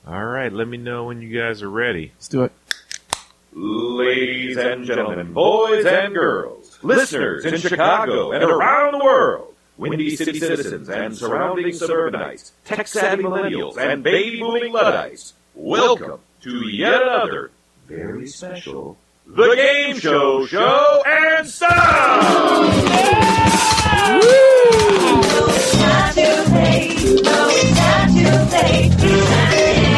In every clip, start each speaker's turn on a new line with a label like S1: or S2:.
S1: All right, let me know when you guys are ready.
S2: Let's do it.
S3: Ladies and gentlemen, boys and girls, listeners in Chicago and around the world, Windy City citizens and surrounding suburbanites, tech-savvy millennials and baby-booming Luddites, welcome to yet another very special The Game Show Show and Sound!
S4: It's not too late. No, it's not too late. It's not too late.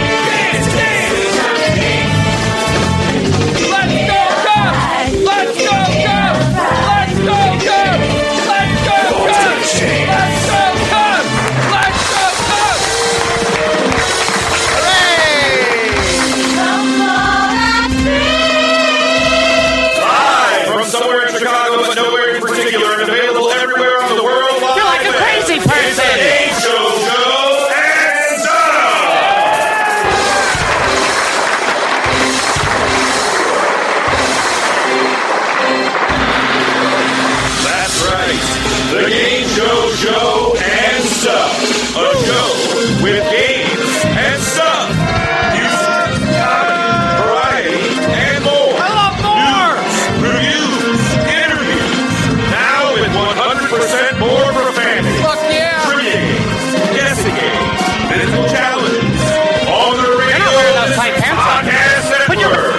S3: Show and Stuff. A show with games and stuff. News, comedy, variety, and more.
S5: I love more!
S3: News, reviews, interviews. Now with 100% more profanity.
S5: Fuck yeah!
S3: Trivia games, guessing games, physical challenges. On the radio,
S5: You're not wearing those tight pants on.
S3: Podcast Network.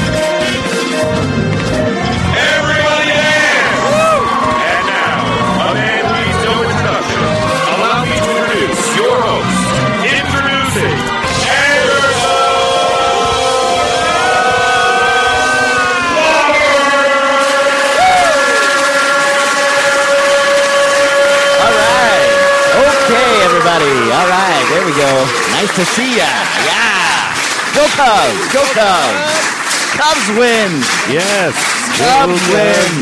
S3: Everybody dance! And now, a man needs no introduction. Allow me to introduce your host. Introducing Anderson
S6: All right. Okay, everybody. All right. There we go. Nice to see ya. Yeah. Go Cubs. Go Cubs. Cubs win.
S1: Yes.
S6: Cubs win.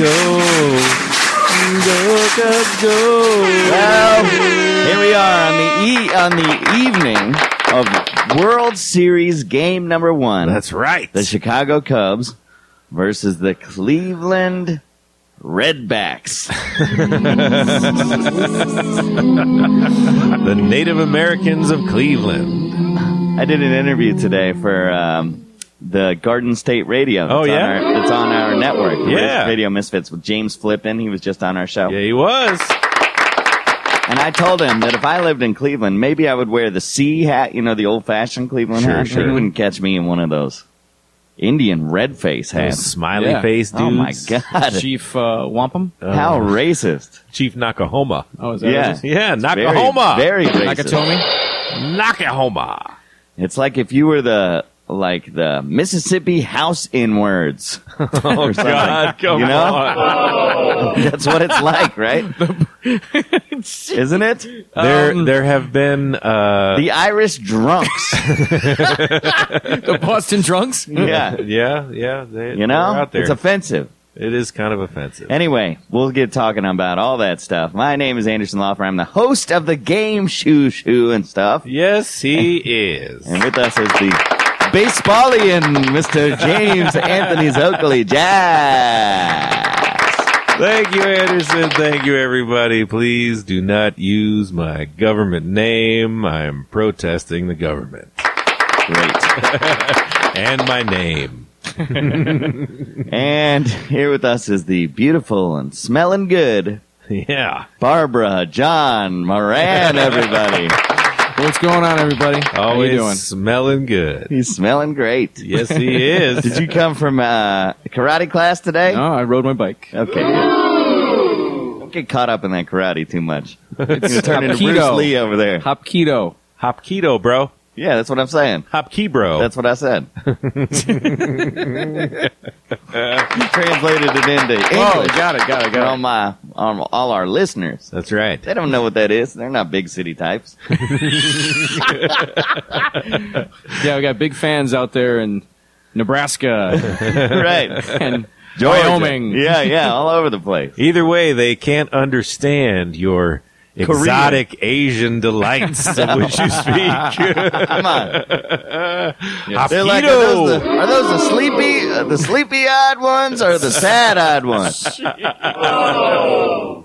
S1: Go, Cubs, go.
S6: Well, here we are on the evening of World Series game number 1.
S1: That's right.
S6: The Chicago Cubs versus the Cleveland Redbacks.
S1: The Native Americans of Cleveland.
S6: I did an interview today for the Garden State Radio.
S1: Oh, yeah?
S6: It's on our network.
S1: Yeah.
S6: Radio Misfits with James Flippin. He was just on our show.
S1: Yeah, he was.
S6: And I told him that if I lived in Cleveland, maybe I would wear the C hat, you know, the old-fashioned Cleveland hat.
S1: Sure.
S6: He wouldn't catch me in one of those Indian red face
S1: Those
S6: hats.
S1: smiley
S2: Yeah.
S1: face dudes.
S6: Oh, my God.
S2: Chief Wampum.
S6: How racist.
S1: Chief Nakahoma.
S2: Oh, is that
S6: Yeah.
S2: what it is?
S1: Yeah,
S6: Very,
S1: Nakahoma.
S6: very racist.
S2: Nakatomi.
S1: Nakahoma.
S6: It's like if you were the Mississippi House Inwards.
S1: Oh, God. Come
S6: You know?
S1: on.
S6: That's what it's like, right? Isn't it?
S1: There have been...
S6: The Irish drunks.
S2: The Boston Drunks.
S6: Yeah.
S1: yeah. They're
S6: You know?
S1: out there.
S6: It's offensive.
S1: It is kind of offensive.
S6: Anyway, we'll get talking about all that stuff. My name is Anderson Laufer. I'm the host of the game Shoo and stuff.
S1: Yes, he is.
S6: And with us is the baseballian Mr. James Anthony Oakley Jazz.
S1: Thank you, Anderson. Thank you, everybody. Please do not use my government name. I am protesting the government.
S6: Great.
S1: And my name.
S6: And here with us is the beautiful and smelling good
S1: Yeah.
S6: Barbara John Moran, everybody.
S2: What's going on, everybody? How
S1: Always
S2: you doing?
S1: smelling good.
S6: He's smelling great.
S1: Yes, he is.
S6: Did you come from karate class today?
S2: No, I rode my bike.
S6: Okay, good. Don't get caught up in that karate too much.
S2: It's
S6: You turn into
S2: Hapkido.
S6: Bruce Lee over there.
S2: Hapkido.
S1: Hop keto, bro.
S6: Yeah, that's what I'm saying.
S1: Hop key, bro.
S6: That's what I said. Translated it into English.
S2: Oh, got it.
S6: For all our listeners.
S1: That's right.
S6: They don't know what that is. They're not big city types.
S2: Yeah, we got big fans out there in Nebraska
S6: Right.
S2: and
S6: Georgia.
S2: Wyoming.
S6: Yeah, all over the place.
S1: Either way, they can't understand your exotic Asian delights of which you speak.
S6: Come on.
S1: Hop
S6: They're like,
S1: keto.
S6: are those the sleepy-eyed ones or the sad-eyed ones?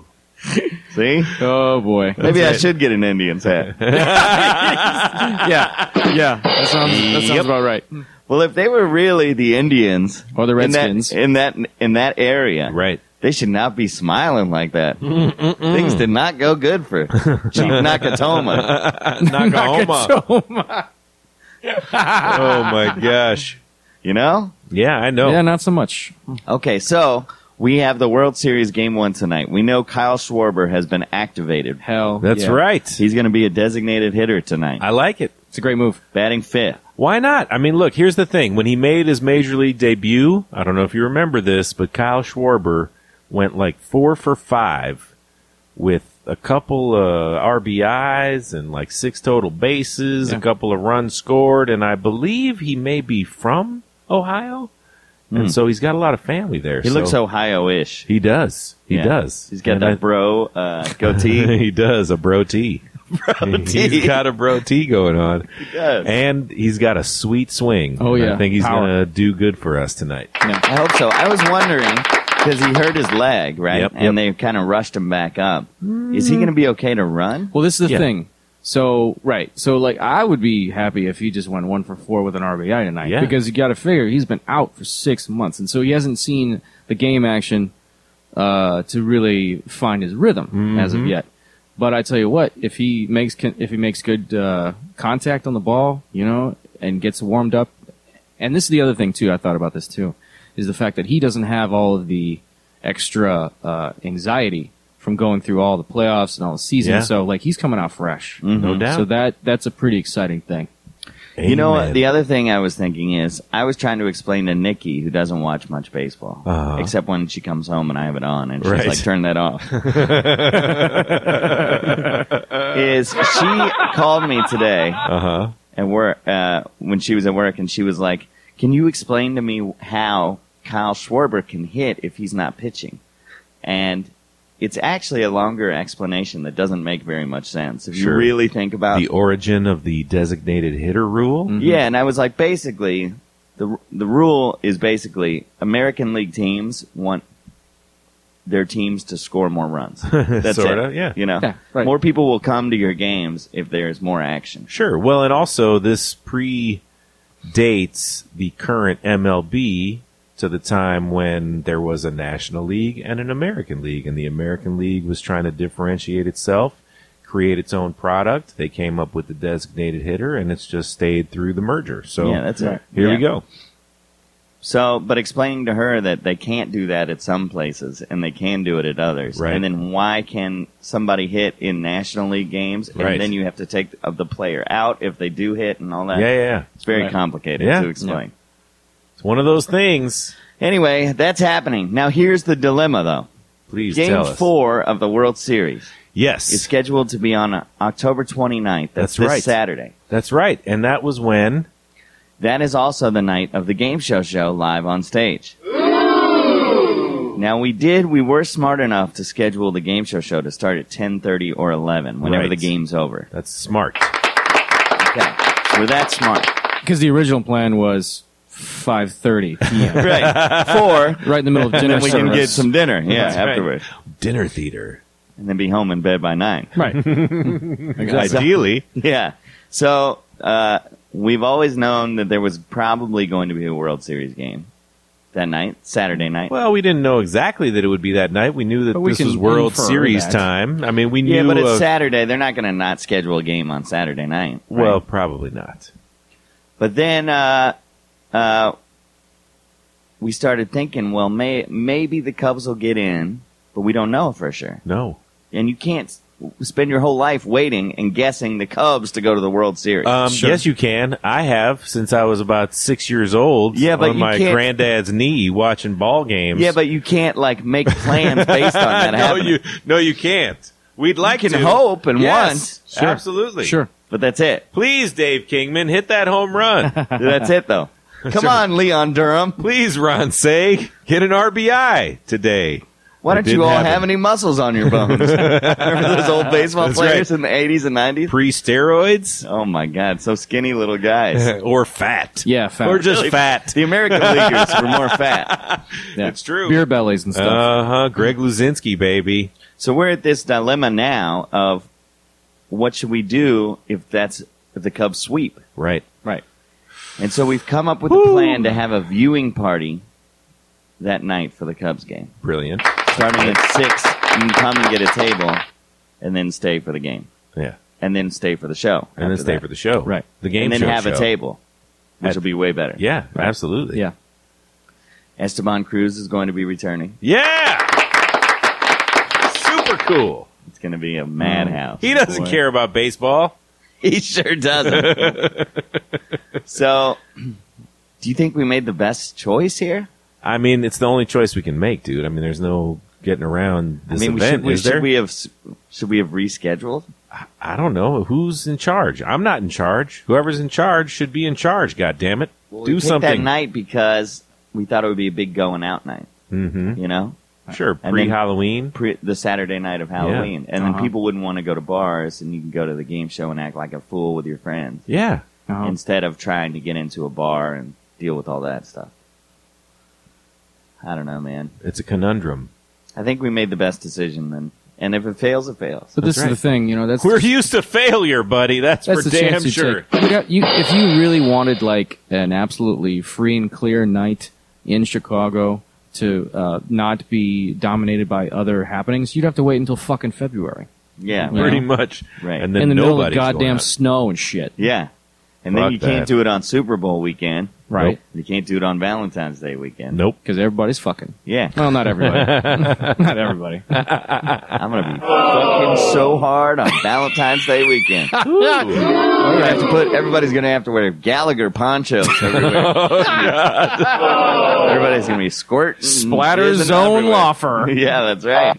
S6: See?
S2: Oh boy.
S6: Maybe I should get an Indians hat.
S2: Yeah. That sounds about right.
S6: Well, if they were really the Indians
S2: Or the Redskins.
S6: in that area,
S1: Right.
S6: they should not be smiling like that. Things did not go good for Chief Nakatoma.
S1: Nakahoma. Oh my gosh.
S6: You know?
S1: Yeah, I know.
S2: Yeah, not so much.
S6: Okay, so we have the World Series Game 1 tonight. We know Kyle Schwarber has been activated.
S2: Hell.
S1: That's
S2: yeah.
S1: right.
S6: He's going to be a designated hitter tonight,
S1: I like it.
S2: It's a great move.
S6: batting fifth.
S1: Why not? I mean, look, here's the thing. When he made his major league debut, I don't know if you remember this, but Kyle Schwarber went like 4 for 5 with a couple RBIs and like 6 total bases, a couple of runs scored, and I believe he may be from Ohio. And so he's got a lot of family there.
S6: He looks Ohio-ish.
S1: He does. He
S6: Yeah.
S1: does.
S6: He's got
S1: And
S6: that bro goatee.
S1: he does, a bro tee.
S6: tee.
S1: He's got a bro tee going on.
S6: He does.
S1: And he's got a sweet swing.
S2: Oh, yeah.
S1: I think he's
S2: Power.
S1: going to do good for us tonight.
S6: I hope so. I was wondering, because he hurt his leg, right?
S1: Yep,
S6: And they kind of rushed him back up. Is he going to be okay to run?
S2: Well, this is the
S1: Yeah.
S2: thing. So, right. So, like, I would be happy if he just went 1 for 4 with an RBI tonight.
S1: Yeah.
S2: Because you got to figure he's been out for 6 months. And so he hasn't seen the game action to really find his rhythm as of yet. But I tell you what, if he makes good contact on the ball, you know, and gets warmed up, and this is the other thing too. I thought about this too, is the fact that he doesn't have all of the extra anxiety from going through all the playoffs and all the season.
S1: Yeah.
S2: So like he's coming out fresh.
S1: No doubt.
S2: So that's a pretty exciting thing.
S6: You know,
S1: Amen.
S6: the other thing I was thinking is, I was trying to explain to Nikki, who doesn't watch much baseball,
S1: Uh-huh.
S6: except when she comes home and I have it on, and she's
S1: Right.
S6: like, turn that off. Is she called me today
S1: Uh-huh.
S6: at work, when she was at work, and she was like, can you explain to me how Kyle Schwarber can hit if he's not pitching? And it's actually a longer explanation that doesn't make very much sense. If you
S1: Sure.
S6: really think about
S1: The origin of the designated hitter rule.
S6: Yeah, and I was like, basically, the rule is basically American League teams want their teams to score more runs. That's
S1: Sorta,
S6: it.
S1: yeah.
S6: You know,
S2: Yeah, right.
S6: more people will come to your games if there's more action.
S1: Sure. Well, and also this predates the current MLB to the time when there was a National League and an American League, and the American League was trying to differentiate itself, create its own product. They came up with the designated hitter, and it's just stayed through the merger. So
S6: Yeah, that's it.
S1: here
S6: Yeah.
S1: we go.
S6: So, but explaining to her that they can't do that at some places and they can do it at others.
S1: Right.
S6: And then why can somebody hit in National League games and
S1: Right.
S6: then you have to take the player out if they do hit and all that?
S1: Yeah.
S6: It's very
S2: Right.
S6: complicated
S1: Yeah.
S6: to explain.
S1: It's one of those things.
S6: Anyway, that's happening. Now here's the dilemma though.
S1: Please
S6: Game
S1: tell us.
S6: 4 of the World Series
S1: Yes.
S6: is scheduled to be on October 29th.
S1: That's
S6: this
S1: right.
S6: Saturday.
S1: That's right. And that was when...
S6: That is also the night of the Game Show live on stage. Now we were smart enough to schedule the Game Show to start at 10:30 or 11 whenever
S1: Right.
S6: the game's over.
S1: That's smart.
S6: Okay. So we're that smart.
S2: Because the original plan was 5:30 p.m.
S6: Right. 4,
S2: right in the middle of
S6: and
S2: dinner
S6: then we can
S2: service.
S6: get some dinner,
S1: That's right.
S6: afterwards.
S1: Dinner theater.
S6: And then be home in bed by 9.
S2: Right. Exactly.
S1: Ideally.
S6: Yeah. So, we've always known that there was probably going to be a World Series game that night, Saturday night.
S1: Well, we didn't know exactly that it would be that night. We knew that
S2: But we
S1: this
S2: can
S1: was World
S2: infer
S1: Series
S2: that.
S1: time. I mean, we knew.
S6: Yeah, but it's Saturday. They're not going to not schedule a game on Saturday night. Right?
S1: Well, probably not.
S6: But then we started thinking, well, maybe the Cubs will get in, but we don't know for sure.
S1: No.
S6: And you can't spend your whole life waiting and guessing the Cubs to go to the World Series.
S1: Yes, you can. I have since I was about 6 years old.
S6: Yeah, but
S1: on
S6: you
S1: my
S6: can't-
S1: granddad's knee watching ball games.
S6: yeah, but you can't make plans based on that
S1: no,
S6: happening.
S1: you can't. We'd like
S6: You can
S1: to
S6: hope and
S1: yes,
S6: want.
S2: Sure.
S1: absolutely.
S2: Sure.
S6: But that's it.
S1: Please, Dave Kingman, hit that home run.
S6: That's it, though. Come on, Leon Durham.
S1: Please, Ron Say, hit an RBI today.
S6: Why
S1: It
S6: don't you
S1: didn't
S6: all
S1: happen.
S6: have any muscles on your bones? Remember those old baseball
S1: That's
S6: players
S1: right.
S6: in the 80s and 90s?
S1: Pre-steroids
S6: Oh, my God. So skinny little guys.
S1: or fat.
S2: Yeah, fat.
S1: Or just fat.
S6: The American Leaguers were more fat.
S2: Yeah.
S1: It's true.
S2: Beer bellies and stuff.
S1: Uh-huh. Greg Luzinski, baby.
S6: So we're at this dilemma now of what should we do if the Cubs sweep?
S1: Right.
S2: Right.
S6: And so we've come up with a plan to have a viewing party that night for the Cubs game.
S1: Brilliant.
S6: Starting at 6, you can come and get a table and then stay for the game.
S1: Yeah.
S6: And then stay for the show.
S1: And then
S6: after
S1: stay
S6: that.
S1: for the show.
S2: Right.
S1: The game
S6: And then
S1: show
S6: have a
S1: show.
S6: table, which
S1: At-
S6: will be way better.
S1: Yeah, absolutely.
S2: Yeah.
S6: Esteban Cruz is going to be returning.
S1: Yeah! Super cool.
S6: It's going to be a madhouse.
S1: He doesn't
S2: Boy.
S1: care about baseball.
S6: He sure doesn't. So, do you think we made the best choice here?
S1: I mean, it's the only choice we can make, dude. I mean, there's no getting around this event, is there?
S6: Should we have rescheduled?
S1: I don't know. Who's in charge? I'm not in charge. Whoever's in charge should be in charge, God damn it.
S6: Well,
S1: Do
S6: we picked
S1: something.
S6: that night because we thought it would be a big going out night.
S1: Mm-hmm.
S6: You know,
S1: Sure,
S6: And then-
S1: pre-Halloween.
S6: the Saturday night of Halloween, and then people wouldn't want to go to bars, and you can go to the game show and act like a fool with your friends
S1: Yeah.
S2: Uh-huh.
S6: instead of trying to get into a bar and deal with all that stuff. I don't know, man.
S1: It's a conundrum.
S6: I think we made the best decision then. And if it fails, it fails.
S2: But this
S1: That's
S2: is the thing, you know. That's
S1: We're used to failure, buddy. That's for
S2: the
S1: damn
S2: chance you
S1: sure.
S2: take. If you really wanted like an absolutely free and clear night in Chicago to not be dominated by other happenings, you'd have to wait until fucking February
S6: Yeah,
S2: Yeah.
S1: Pretty much.
S6: Right.
S1: And then
S2: in the middle of
S1: nobody's going
S2: goddamn
S1: out.
S2: snow and shit.
S6: yeah. And then
S1: Fuck
S6: you can't
S1: that.
S6: do it on Super Bowl weekend.
S2: Right.
S6: You can't do it on Valentine's Day weekend.
S1: Nope.
S2: Because everybody's fucking.
S6: Yeah.
S2: Well, not everybody. Not everybody.
S6: I'm going to be fucking so hard on Valentine's Day weekend. Everybody's going to have to wear Gallagher ponchos everywhere. Everybody's going to be squirting.
S2: Splatter
S6: jizzing
S2: Zone
S6: everywhere.
S2: Loffer.
S6: Yeah, that's right.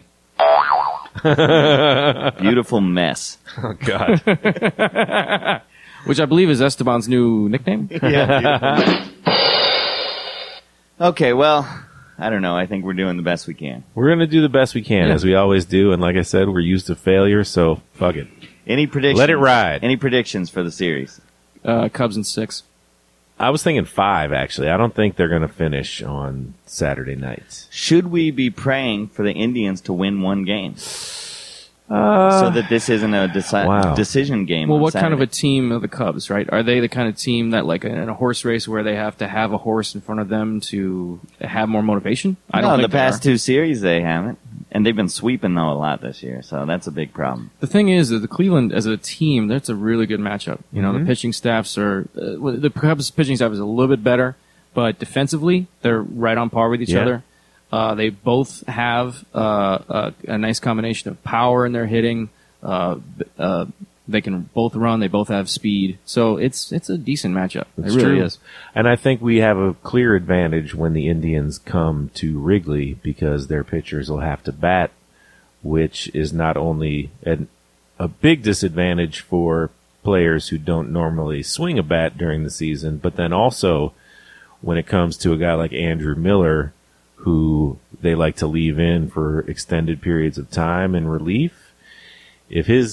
S6: Beautiful mess.
S1: Oh, God.
S2: Which I believe is Esteban's new nickname.
S6: Yeah. Okay, well, I don't know. I think we're doing the best we can.
S1: We're going to do the best we can,
S2: Yeah.
S1: as we always do. And like I said, we're used to failure, so fuck it.
S6: Any predictions?
S1: Let it ride.
S6: Any predictions for the series?
S2: Cubs in 6.
S1: I was thinking 5, actually. I don't think they're going to finish on Saturday nights.
S6: Should we be praying for the Indians to win one game? So that this isn't a
S1: Wow.
S6: decision game.
S2: Well,
S6: on
S2: what kind of a
S6: Saturday.
S2: team are the Cubs, right? Are they the kind of team that, like, in a horse race where they have to have a horse in front of them to have more motivation? I don't
S6: No,
S2: think
S6: the
S2: they
S6: past
S2: are.
S6: 2 series they haven't. And they've been sweeping, though, a lot this year. So that's a big problem.
S2: The thing is that the Cleveland, as a team, that's a really good matchup. You know, the pitching staffs are the Cubs' pitching staff is a little bit better, but defensively they're right on par with each
S1: Yeah.
S2: other. They both have a nice combination of power in their hitting. They can both run. They both have speed. So it's a decent matchup.
S1: It's
S2: it really
S1: true.
S2: is.
S1: And I think we have a clear advantage when the Indians come to Wrigley because their pitchers will have to bat, which is not only a big disadvantage for players who don't normally swing a bat during the season, but then also when it comes to a guy like Andrew Miller, who they like to leave in for extended periods of time in relief. If his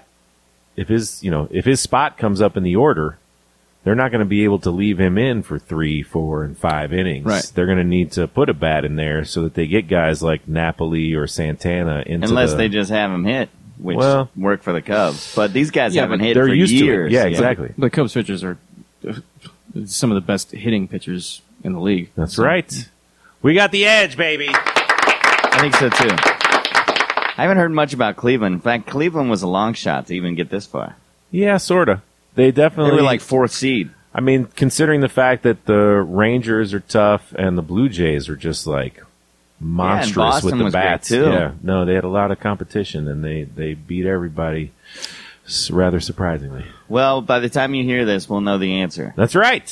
S1: spot comes up in the order, they're not going to be able to leave him in for 3, 4, and 5 innings.
S2: Right.
S1: They're going to need to put a bat in there so that they get guys like Napoli or Santana into
S6: Unless they just have him hit, which
S1: Well-
S6: work for the Cubs. But these guys
S2: Yeah,
S6: haven't
S2: but
S6: hit
S1: they're
S6: for
S1: used
S6: years.
S1: to it. Yeah, exactly.
S2: The Cubs pitchers are some of the best hitting pitchers in the league.
S1: That's
S2: So-
S1: right. We got the edge, baby.
S6: I think so, too. I haven't heard much about Cleveland. In fact, Cleveland was a long shot to even get this far.
S1: Yeah, sort of. They
S6: They
S1: definitely
S6: were like 4th seed.
S1: I mean, considering the fact that the Rangers are tough and the Blue Jays are just like monstrous
S6: Boston
S1: with the
S6: was great,
S1: bats.
S6: too.
S1: Yeah, no, they had a lot of competition and they beat everybody rather surprisingly.
S6: Well, by the time you hear this, we'll know the answer.
S1: That's right.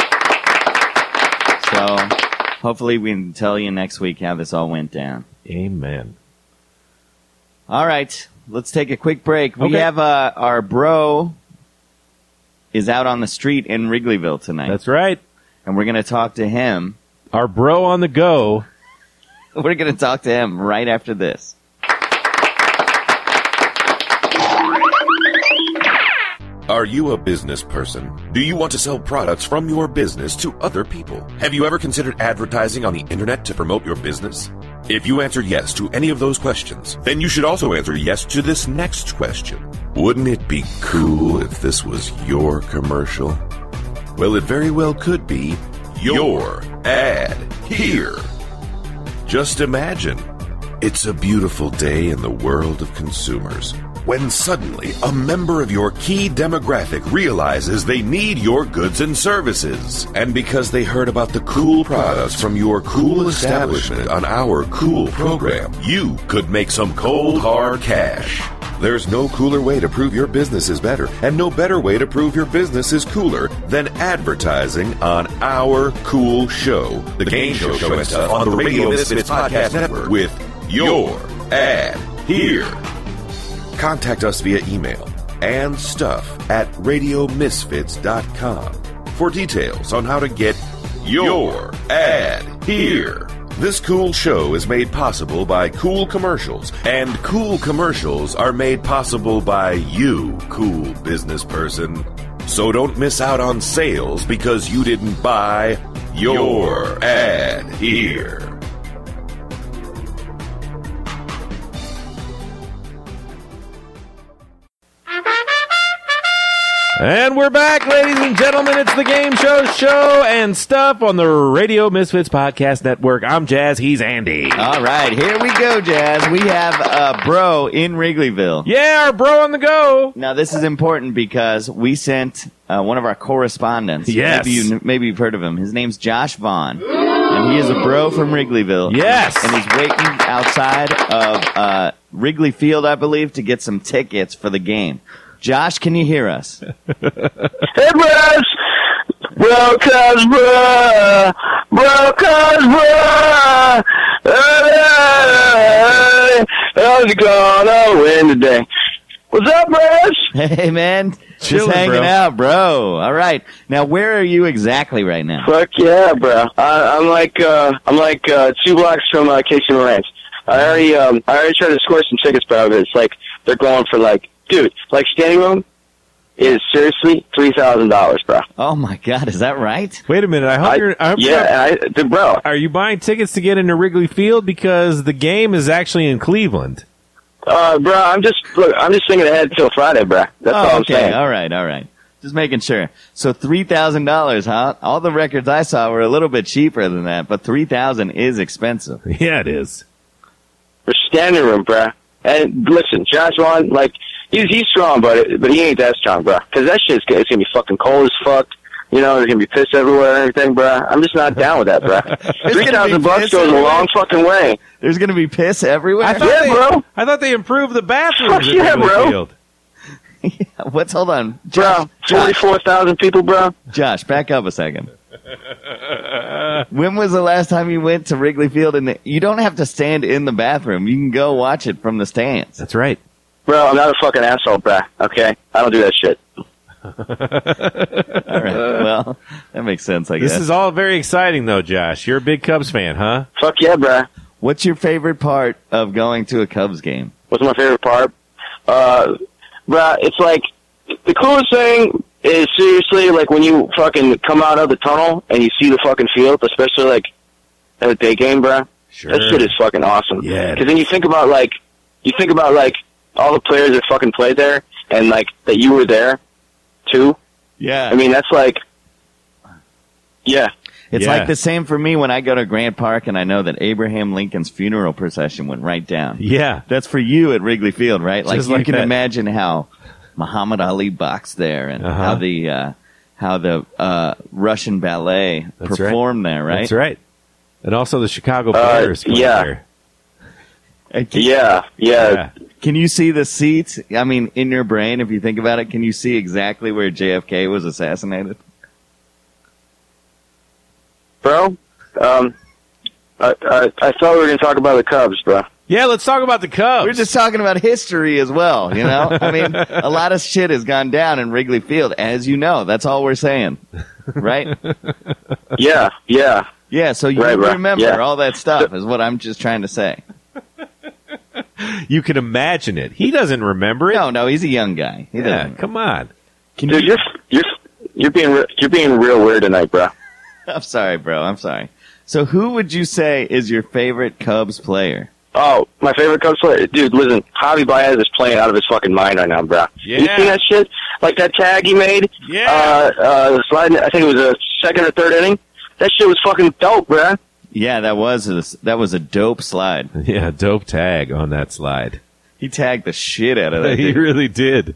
S6: So, hopefully we can tell you next week how this all went down.
S1: Amen.
S6: All right, let's take a quick break. We
S1: Okay.
S6: have our bro is out on the street in Wrigleyville tonight.
S1: That's right.
S6: And we're going to talk to him.
S1: Our bro on the go.
S6: We're going to talk to him right after this.
S3: Are you a business person? Do you want to sell products from your business to other people? Have you ever considered advertising on the internet to promote your business? If you answered yes to any of those questions, then you should also answer yes to this next question. Wouldn't it be cool if this was your commercial? Well, it very well could be your ad here. Just imagine, it's a beautiful day in the world of consumers when suddenly a member of your key demographic realizes they need your goods and services. And because they heard about the cool products from your cool establishment on our cool program, you could make some cold, hard cash. There's no cooler way to prove your business is better, and no better way to prove your business is cooler than advertising on our cool show, the Game Show and Stuff on the Radio Misfits Podcast Network with your ad here. Contact us via email and stuff@radiomisfits.com for details on how to get your ad here. This cool show is made possible by Cool Commercials, and cool commercials are made possible by you, cool business person. So don't miss out on sales because you didn't buy your ad here.
S1: And we're back, ladies and gentlemen. It's the Game Show and Stuff on the Radio Misfits Podcast Network. I'm Jazz. He's Andy.
S6: All right, here we go, Jazz. We have a bro in Wrigleyville.
S1: Yeah, our bro on the go.
S6: Now, this is important because we sent one of our correspondents.
S1: Yes.
S6: Maybe you've heard of him. His name's Josh Vaughn, and he is a bro from Wrigleyville.
S1: Yes.
S6: And he's waiting outside of Wrigley Field, I believe, to get some tickets for the game. Josh, can you hear us?
S7: Hey, bros! Bro, cuz, bro! Bro, cuz, bro! How's it gonna win today? What's up, bros?
S6: Hey, man. Just
S1: Chilling,
S6: hanging
S1: bro.
S6: out, bro. All right. Now, where are you exactly right now?
S7: Fuck yeah, bro. I'm like 2 blocks from Casey Ranch. I already tried to score some tickets, bro. But it's like they're going for dude, standing room is seriously $3,000, bro.
S6: Oh, my God. Is that right?
S1: Wait a minute. I hope
S7: bro.
S1: Are you buying tickets to get into Wrigley Field? Because the game is actually in Cleveland.
S7: Bro, I'm just thinking ahead till Friday, bro. That's all I'm saying.
S6: All right. Just making sure. So $3,000, huh? All the records I saw were a little bit cheaper than that, but $3,000 is expensive.
S1: Yeah, it is.
S7: For standing room, bro. And listen, Josh Vaughn, he's strong, but he ain't that strong, bro. Because that shit's it's gonna be fucking cold as fuck. You know, there's gonna be piss everywhere and everything, bro. I'm just not down with that, bro. $3,000 goes a long fucking way.
S6: There's going to be piss everywhere?
S7: Bro.
S1: I thought they improved the bathrooms
S7: Fuck
S1: at
S7: yeah,
S1: Wrigley
S7: bro.
S1: Field.
S6: Hold on.
S7: Bro, 44,000 people, bro.
S6: Josh, back up a second. When was the last time you went to Wrigley Field? And you don't have to stand in the bathroom. You can go watch it from the stands.
S1: That's right.
S7: Bro, I'm not a fucking asshole, bro. Okay? I don't do that shit.
S6: All right. Well, that makes sense, I guess.
S1: This is all very exciting, though, Josh. You're a big Cubs fan, huh?
S7: Fuck yeah, bro.
S6: What's your favorite part of going to a Cubs game?
S7: What's my favorite part? Bro, it's the coolest thing is seriously when you fucking come out of the tunnel and you see the fucking field, especially at a day game, bro.
S1: Sure.
S7: That shit is fucking awesome.
S1: Yeah.
S7: Because then you think about all the players that fucking played there and that you were there too.
S6: Yeah.
S7: I mean, that's yeah.
S6: It's
S1: Yeah.
S6: like the same for me when I go to Grant Park and I know that Abraham Lincoln's funeral procession went right down.
S1: Yeah.
S6: That's for you at Wrigley Field, right?
S1: Just
S6: You
S1: like
S6: can
S1: that.
S6: imagine how Muhammad Ali boxed there and how the Russian ballet
S1: That's
S6: performed there, right?
S1: That's right. And also the Chicago Bears played
S7: yeah.
S1: there.
S7: Yeah.
S6: Can you see the seats? I mean, in your brain, if you think about it, can you see exactly where JFK was assassinated?
S7: Bro, I thought we were going to talk about the Cubs, bro.
S1: Yeah, let's talk about the Cubs.
S6: We're just talking about history as well, you know? I mean, a lot of shit has gone down in Wrigley Field, as you know. That's all we're saying, right?
S7: Yeah.
S6: Yeah, so you
S7: Right, bro.
S6: remember
S7: Yeah.
S6: all that stuff is what I'm just trying to say.
S1: You can imagine it. He doesn't remember it.
S6: No, he's a young guy. He
S1: Yeah,
S6: doesn't.
S1: come on.
S6: Can
S7: Dude, you're being real weird tonight, bro.
S6: I'm sorry, bro. I'm sorry. So who would you say is your favorite Cubs player?
S7: Oh, my favorite Cubs player, dude. Listen, Javi Baez is playing out of his fucking mind right now, bro.
S1: Yeah.
S7: You see that shit? Like that tag he made?
S1: Yeah.
S7: The slide. I think it was a second or third inning. That shit was fucking dope, bro.
S6: Yeah, that was a dope slide.
S1: Yeah, dope tag on that slide.
S6: He tagged the shit out of that.
S1: He
S6: dude.
S1: really did.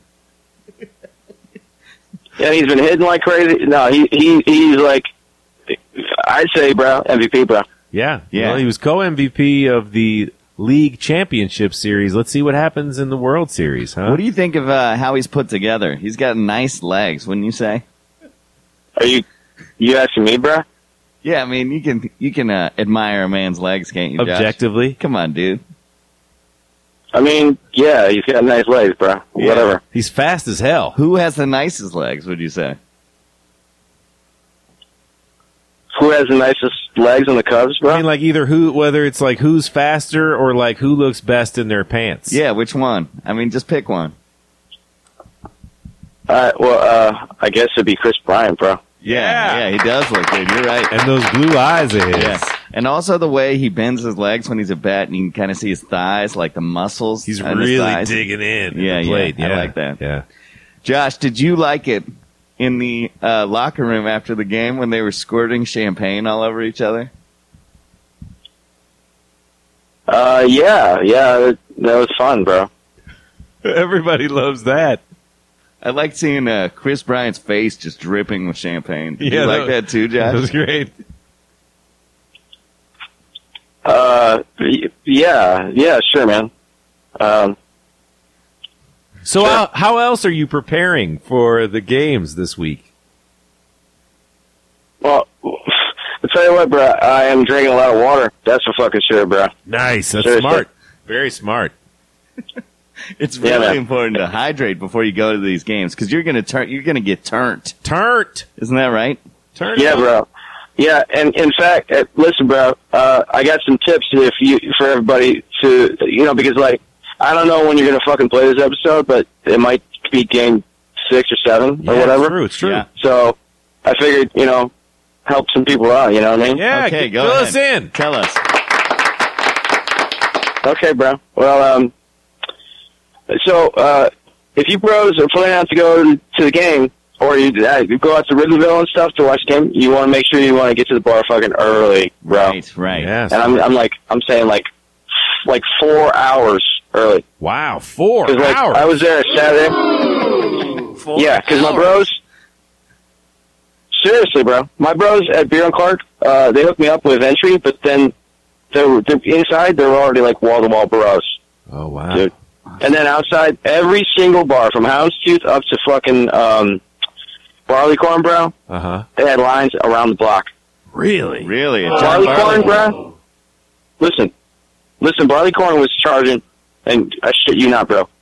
S7: Yeah, he's been hitting like crazy. No, he's like, I'd say, bro, MVP, bro.
S1: Yeah.
S6: Yeah.
S1: Well, he was co-MVP of the League Championship Series. Let's see what happens in the World Series, huh?
S6: What do you think of how he's put together? He's got nice legs, wouldn't you say?
S7: Are you asking me, bro?
S6: Yeah, I mean you can admire a man's legs, can't you, Josh?
S1: Objectively.
S6: Come on, dude.
S7: I mean, yeah, he's got nice legs, bro.
S6: Yeah.
S7: Whatever.
S1: He's fast as hell.
S6: Who has the nicest legs? Would you say?
S7: Who has the nicest legs in the Cubs, bro?
S1: I mean, like either whether it's like who's faster or like who looks best in their pants.
S6: Yeah, which one? I mean, just pick one.
S7: I guess it'd be Chris Bryant, bro.
S6: Yeah, he does look good. You're right.
S1: And those blue eyes of his.
S6: Yeah. And also the way he bends his legs when he's at bat, and you can kind of see his thighs, like the muscles.
S1: He's
S6: on his
S1: really
S6: thighs.
S1: digging in.
S6: Yeah,
S1: the plate.
S6: yeah, I like that.
S1: Yeah.
S6: Josh, did you like it in the locker room after the game when they were squirting champagne all over each other?
S7: Yeah, that was fun, bro.
S1: Everybody loves that.
S6: I liked seeing Chris Bryant's face just dripping with champagne. Did
S1: Yeah,
S6: you like that too, Josh?
S1: That was great.
S7: Yeah, sure, man.
S1: So
S7: Sure.
S1: how else are you preparing for the games this week?
S7: Well, I'll tell you what, bro. I am drinking a lot of water. That's for fucking sure, bro.
S1: Nice. That's
S7: Seriously.
S1: smart. Very smart.
S6: It's
S7: Yeah,
S6: really
S7: man.
S6: important to hydrate before you go to these games because you're gonna get turned.
S1: Turnt.
S6: Isn't that right?
S1: Turnt.
S7: Yeah, bro. Yeah, and in fact, listen, bro. I got some tips for everybody to, because like I don't know when you're gonna fucking play this episode, but it might be game 6 or 7
S1: Yeah,
S7: or whatever.
S1: It's true.
S6: Yeah.
S7: So I figured, help some people out. You know what I mean?
S1: Yeah.
S6: Okay, go
S1: fill
S6: ahead.
S1: us in.
S6: Tell us.
S7: Okay, bro. Well, so if you bros are planning out to go to the game, or you go out to Wrigleyville and stuff to watch the game, you want to make sure you want to get to the bar fucking early, bro.
S6: Right.
S1: Yes.
S7: And I'm saying like 4 hours early.
S1: Wow. 4
S7: 'Cause, like,
S1: hours.
S7: I was there Saturday. Yeah, because my bros. Seriously, bro. My bros at Beer and Clark, they hooked me up with entry, but then they're inside, they were already like wall-to-wall bros.
S1: Oh wow.
S7: Dude. And then outside, every single bar, from Houndstooth up to fucking Barleycorn, bro,
S1: Uh-huh.
S7: they had lines around the block.
S1: Really?
S6: Really? John
S7: Barleycorn,
S6: Barley-
S7: bro. Listen, Barleycorn was charging, and I shit you not, bro,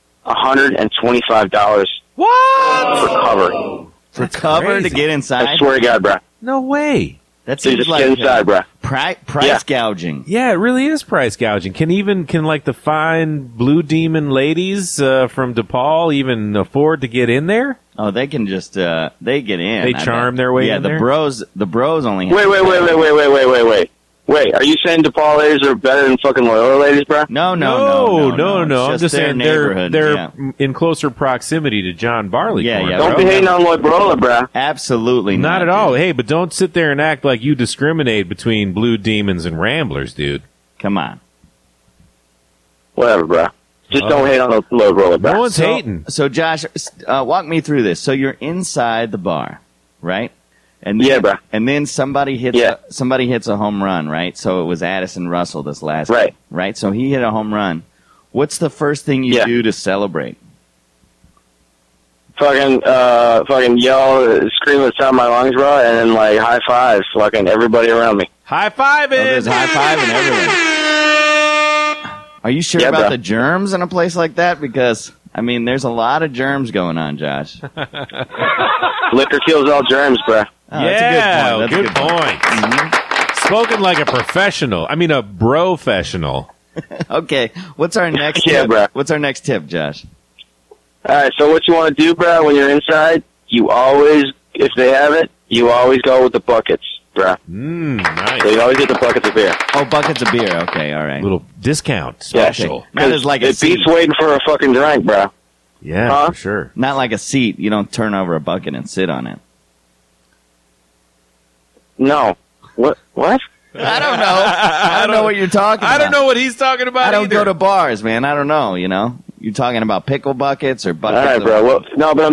S7: $125
S1: What?
S7: for cover.
S6: For
S1: That's
S6: cover
S1: crazy.
S6: to get inside?
S7: I swear to God, bro.
S1: No way.
S6: That
S7: So you
S6: seems
S7: just
S6: like
S7: get inside, bro.
S6: price
S7: Yeah.
S6: gouging.
S1: Yeah, it really is price gouging. Can like the fine Blue Demon ladies from DePaul even afford to get in there?
S6: Oh, they can just they get in.
S1: They
S6: I
S1: charm
S6: bet.
S1: their way
S6: yeah,
S1: in
S6: the
S1: there?
S6: bros only have
S7: Wait. Wait, are you saying DePaul ladies are better than fucking Loyola ladies, bro?
S6: No.
S1: I'm
S6: It's
S1: just
S6: their
S1: saying
S6: neighborhood.
S1: they're
S6: yeah.
S1: in closer proximity to John Barleycorn.
S6: Yeah.
S7: Don't
S1: bro.
S7: be hating on Loyola, bro.
S6: Absolutely
S1: Not at all.
S6: dude.
S1: Hey, but don't sit there and act like you discriminate between Blue Demons and Ramblers, dude.
S6: Come on.
S7: Whatever, bro. Just don't hate on Loyola, bro.
S1: No one's hating.
S6: So Josh, walk me through this. So you're inside the bar, right? And then,
S7: Yeah, bro.
S6: And then somebody hits a home run, right? So it was Addison Russell this last
S7: Right.
S6: game, right? So he hit a home run. What's the first thing you
S7: Yeah.
S6: do to celebrate?
S7: Fucking yell, scream at the top of my lungs, bro, and then like high five, fucking everybody around me.
S1: High five
S6: Oh,
S1: it.
S6: there's high five and everything. Are you sure
S7: Yeah,
S6: about
S7: bro.
S6: the germs in a place like that? Because I mean, there's a lot of germs going on, Josh.
S7: Liquor kills all germs, bro.
S6: Oh,
S1: Yeah,
S6: that's a good point.
S1: good point. Spoken like a professional. I mean, a brofessional.
S6: Okay, what's our next
S7: Yeah,
S6: tip?
S7: bro.
S6: What's our next tip, Josh?
S7: All right, so what you want to do, bro, when you're inside, you always, if they have it, you always go with the buckets. bro.
S1: Nice.
S7: So you always get the buckets of beer.
S6: Oh, buckets of beer. Okay, all right.
S1: Little discount
S7: Yeah.
S1: special.
S6: Not as like a
S7: It
S6: seat.
S7: beats waiting for a fucking drink, bro.
S1: Yeah,
S7: Huh?
S1: for sure.
S6: Not like a seat. You don't turn over a bucket and sit on it.
S7: No. What?
S6: I don't know. I don't know what you're talking about.
S1: I don't know what he's talking about.
S6: I don't
S1: either.
S6: go to bars, man. I don't know, you know? You're talking about pickle buckets or
S7: All
S6: buckets
S7: right,
S6: of...
S7: bro. Well, no, but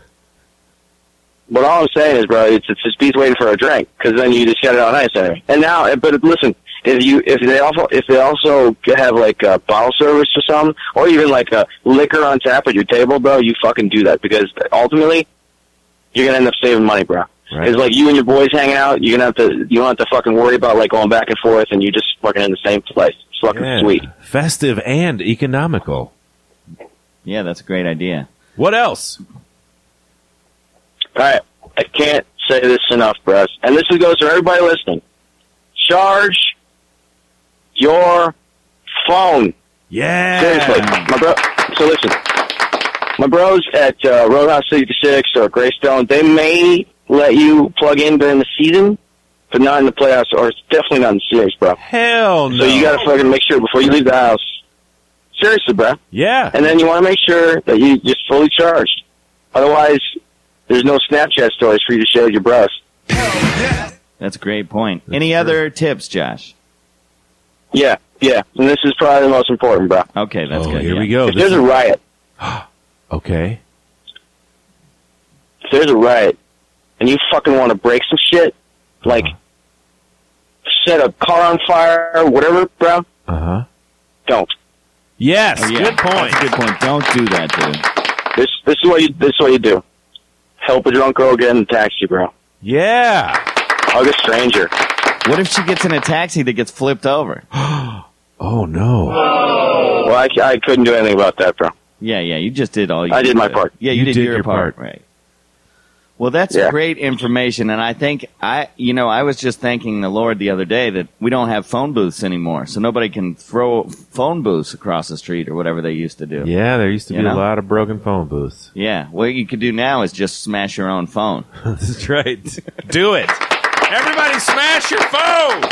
S7: But all I'm saying is, bro, it's just beats waiting for a drink, because then you just get it on ice anyway. And now, but listen, if they also have like a bottle service or something, or even like a liquor on tap at your table, bro, you fucking do that, because ultimately you're gonna end up saving money, bro.
S1: Right.
S7: It's like you and your boys hanging out. You don't have to fucking worry about like going back and forth, and you're just fucking in the same place. It's fucking
S1: Yeah.
S7: sweet.
S1: Festive and economical.
S6: Yeah, that's a great idea.
S1: What else?
S7: All right, I can't say this enough, bros. And this goes for everybody listening. Charge your phone.
S1: Yeah.
S7: Seriously, my bro. So listen, my bros at Roadhouse 66 or Greystone, they may let you plug in during the season, but not in the playoffs, or it's definitely not in the series, bro.
S1: Hell no.
S7: So you gotta fucking make sure before you leave the house. Seriously, bro.
S1: Yeah.
S7: And then you want to make sure that you just fully charged. Otherwise, there's no Snapchat stories for you to share with your bros.
S6: That's a great point. Any other tips, Josh?
S7: Yeah. And this is probably the most important, bro.
S6: Okay, that's good.
S1: Here
S6: yeah.
S1: we go.
S7: If there's a riot,
S1: Okay.
S7: if there's a riot, and you fucking want to break some shit, like set a car on fire, whatever, bro,
S1: Uh-huh.
S7: don't.
S1: Yes.
S6: Oh, yeah.
S1: Good point.
S6: That's a good point. Don't do that, dude.
S7: This is what you do. Help a drunk girl get in the taxi, bro.
S1: Yeah.
S7: Hug a stranger.
S6: What if she gets in a taxi that gets flipped over?
S1: Oh, no.
S7: Well, I couldn't do anything about that, bro.
S6: Yeah, you just did all you
S7: I did my
S6: could.
S7: part.
S6: Yeah, you did your part. Right. Well, that's
S7: Yeah.
S6: great information, and I think I was just thanking the Lord the other day that we don't have phone booths anymore, so nobody can throw phone booths across the street or whatever they used to do.
S1: Yeah, there used to be
S6: You
S1: a
S6: know?
S1: lot of broken phone booths.
S6: Yeah, what you could do now is just smash your own phone.
S1: That's right. Do it. Everybody smash your phone.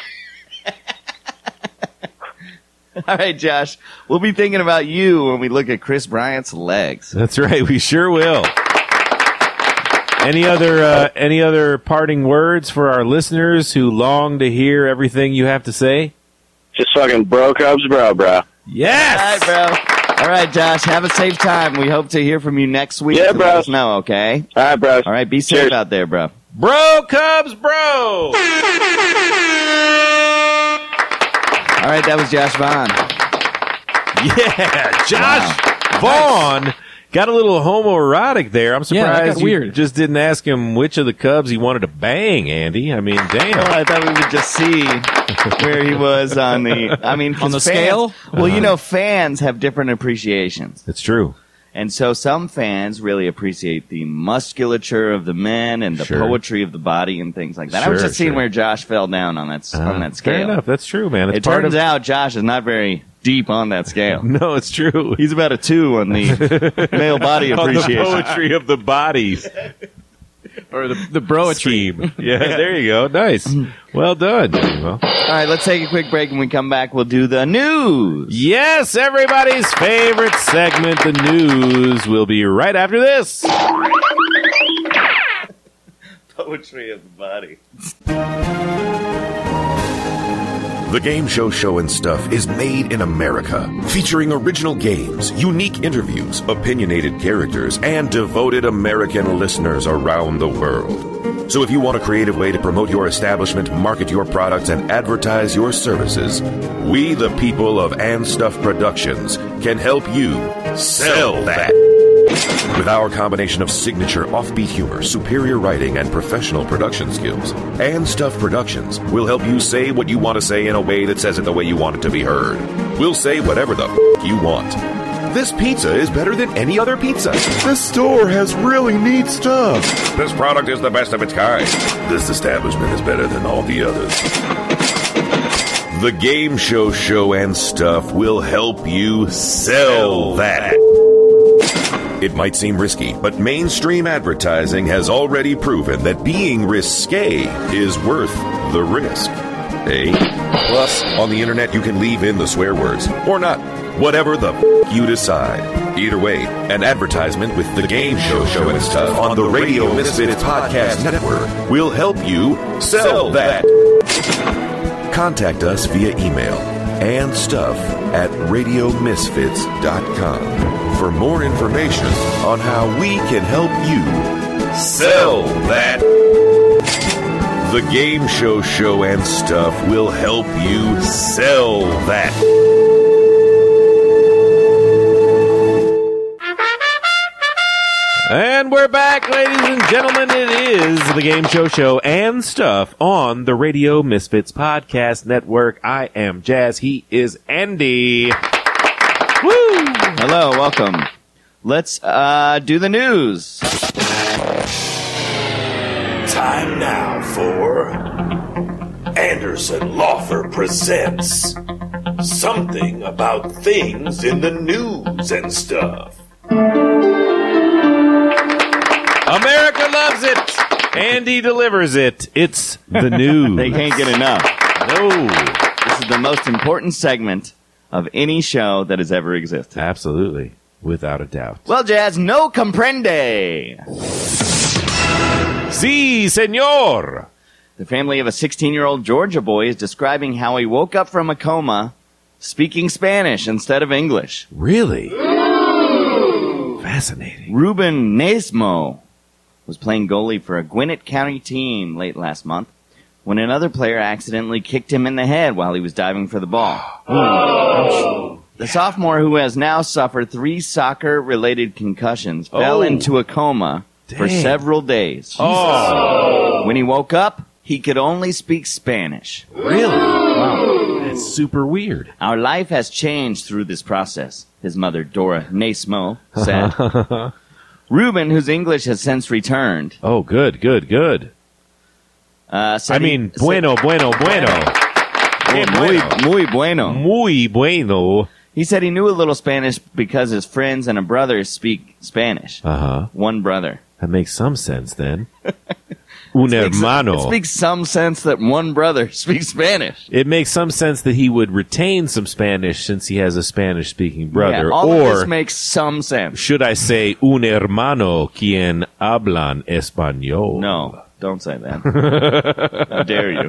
S6: All right, Josh, we'll be thinking about you when we look at Chris Bryant's legs.
S1: That's right. We sure will. Any other parting words for our listeners who long to hear everything you have to say?
S7: Just fucking bro cubs, bro.
S1: Yes.
S6: All right, bro. All right, Josh, have a safe time. We hope to hear from you next week.
S7: Yeah,
S6: to
S7: bro.
S6: Let us know, okay?
S7: All right, bro.
S6: All right, be safe
S7: Cheers.
S6: out there, bro.
S1: Bro Cubs, bro.
S6: All right, that was Josh Vaughn.
S1: Yeah, Josh Vaughn got a little homoerotic there. I'm
S2: Yeah, that
S1: surprised
S2: got
S1: you
S2: weird.
S1: just didn't ask him which of the Cubs he wanted to bang, Andy. I mean,
S6: Well,
S1: damn.
S6: I thought we would just see where he was on the. I mean, 'cause
S2: On the
S6: fans-
S2: scale?
S6: Well, you know, fans have different appreciations,
S1: It's true.
S6: and so some fans really appreciate the musculature of the men and the
S1: Sure.
S6: poetry of the body and things like that. I was
S1: Sure,
S6: just seeing
S1: sure.
S6: where Josh fell down on that on that scale.
S1: Fair enough. That's true, man. It's
S6: It
S1: part
S6: turns
S1: of.
S6: out Josh is not very deep on that scale.
S1: No, it's true.
S6: He's about a 2 on the male body
S1: On the
S6: appreciation.
S1: poetry of the bodies
S2: Or the broetry.
S1: scheme. Yeah, there you go. Nice. Well done. Well,
S6: All right, let's take a quick break. When we come back, we'll do the news.
S1: yes, everybody's favorite segment, the news, will be right after this.
S6: Poetry of the body.
S3: The Game Show and Stuff is made in America, featuring original games, unique interviews, opinionated characters, and devoted American listeners around the world. So if you want a creative way to promote your establishment, market your products, and advertise your services, we, the people of And Stuff Productions, can help you sell that. With our combination of signature offbeat humor, superior writing, and professional production skills, And Stuff Productions will help you say what you want to say in a way that says it the way you want it to be heard. We'll say whatever the you want. This pizza is better than any other pizza. This store has really neat stuff. This product is the best of its kind. This establishment is better than all the others. The Game Show and Stuff will help you sell that. It might seem risky, but mainstream advertising has already proven that being risque is worth the risk. Eh? Plus, on the internet you can leave in the swear words, or not. Whatever the you decide. Either way, an advertisement with the Game Show and Stuff on the Radio Misfits Podcast Network will help you sell that. Contact us via email andstuff@radiomisfits.com for more information on how we can help you sell that. The Game Show and Stuff will help you sell that.
S1: And we're back, ladies and gentlemen. It is the Game Show and Stuff on the Radio Misfits Podcast Network. I am Jazz. He is Andy. Woo!
S6: Hello, welcome. Let's do the news.
S3: Time now for Anderson Lawfer presents Something About Things in the News and Stuff.
S1: America loves it. Andy delivers it. It's the news.
S6: They can't get enough.
S1: No.
S6: This is the most important segment of any show that has ever existed.
S1: Absolutely. Without a doubt.
S6: Well, Jazz, no comprende.
S1: Si, senor.
S6: The family of a 16-year-old Georgia boy is describing how he woke up from a coma speaking Spanish instead of English.
S1: Really? Fascinating.
S6: Ruben Nesmo was playing goalie for a Gwinnett County team late last month when another player accidentally kicked him in the head while he was diving for the ball. The sophomore, who has now suffered 3 soccer-related concussions, fell into a coma for several days. When he woke up, he could only speak Spanish.
S1: Really? Wow. That's super weird.
S6: Our life has changed through this process, his mother, Dora Nesmo, said. Ruben, whose English has since returned.
S1: Oh, good.
S6: Bueno. Muy bueno.
S1: Muy bueno.
S6: He said he knew a little Spanish because his friends and a brother speak Spanish.
S1: Uh-huh.
S6: One brother.
S1: That makes some sense then. Un hermano.
S6: It makes some sense that one brother speaks Spanish.
S1: It makes some sense that he would retain some Spanish since he has a Spanish-speaking brother.
S6: Yeah, all
S1: or
S6: of this makes some sense.
S1: should I say un hermano quien hablan español?
S6: No, don't say that. How dare you.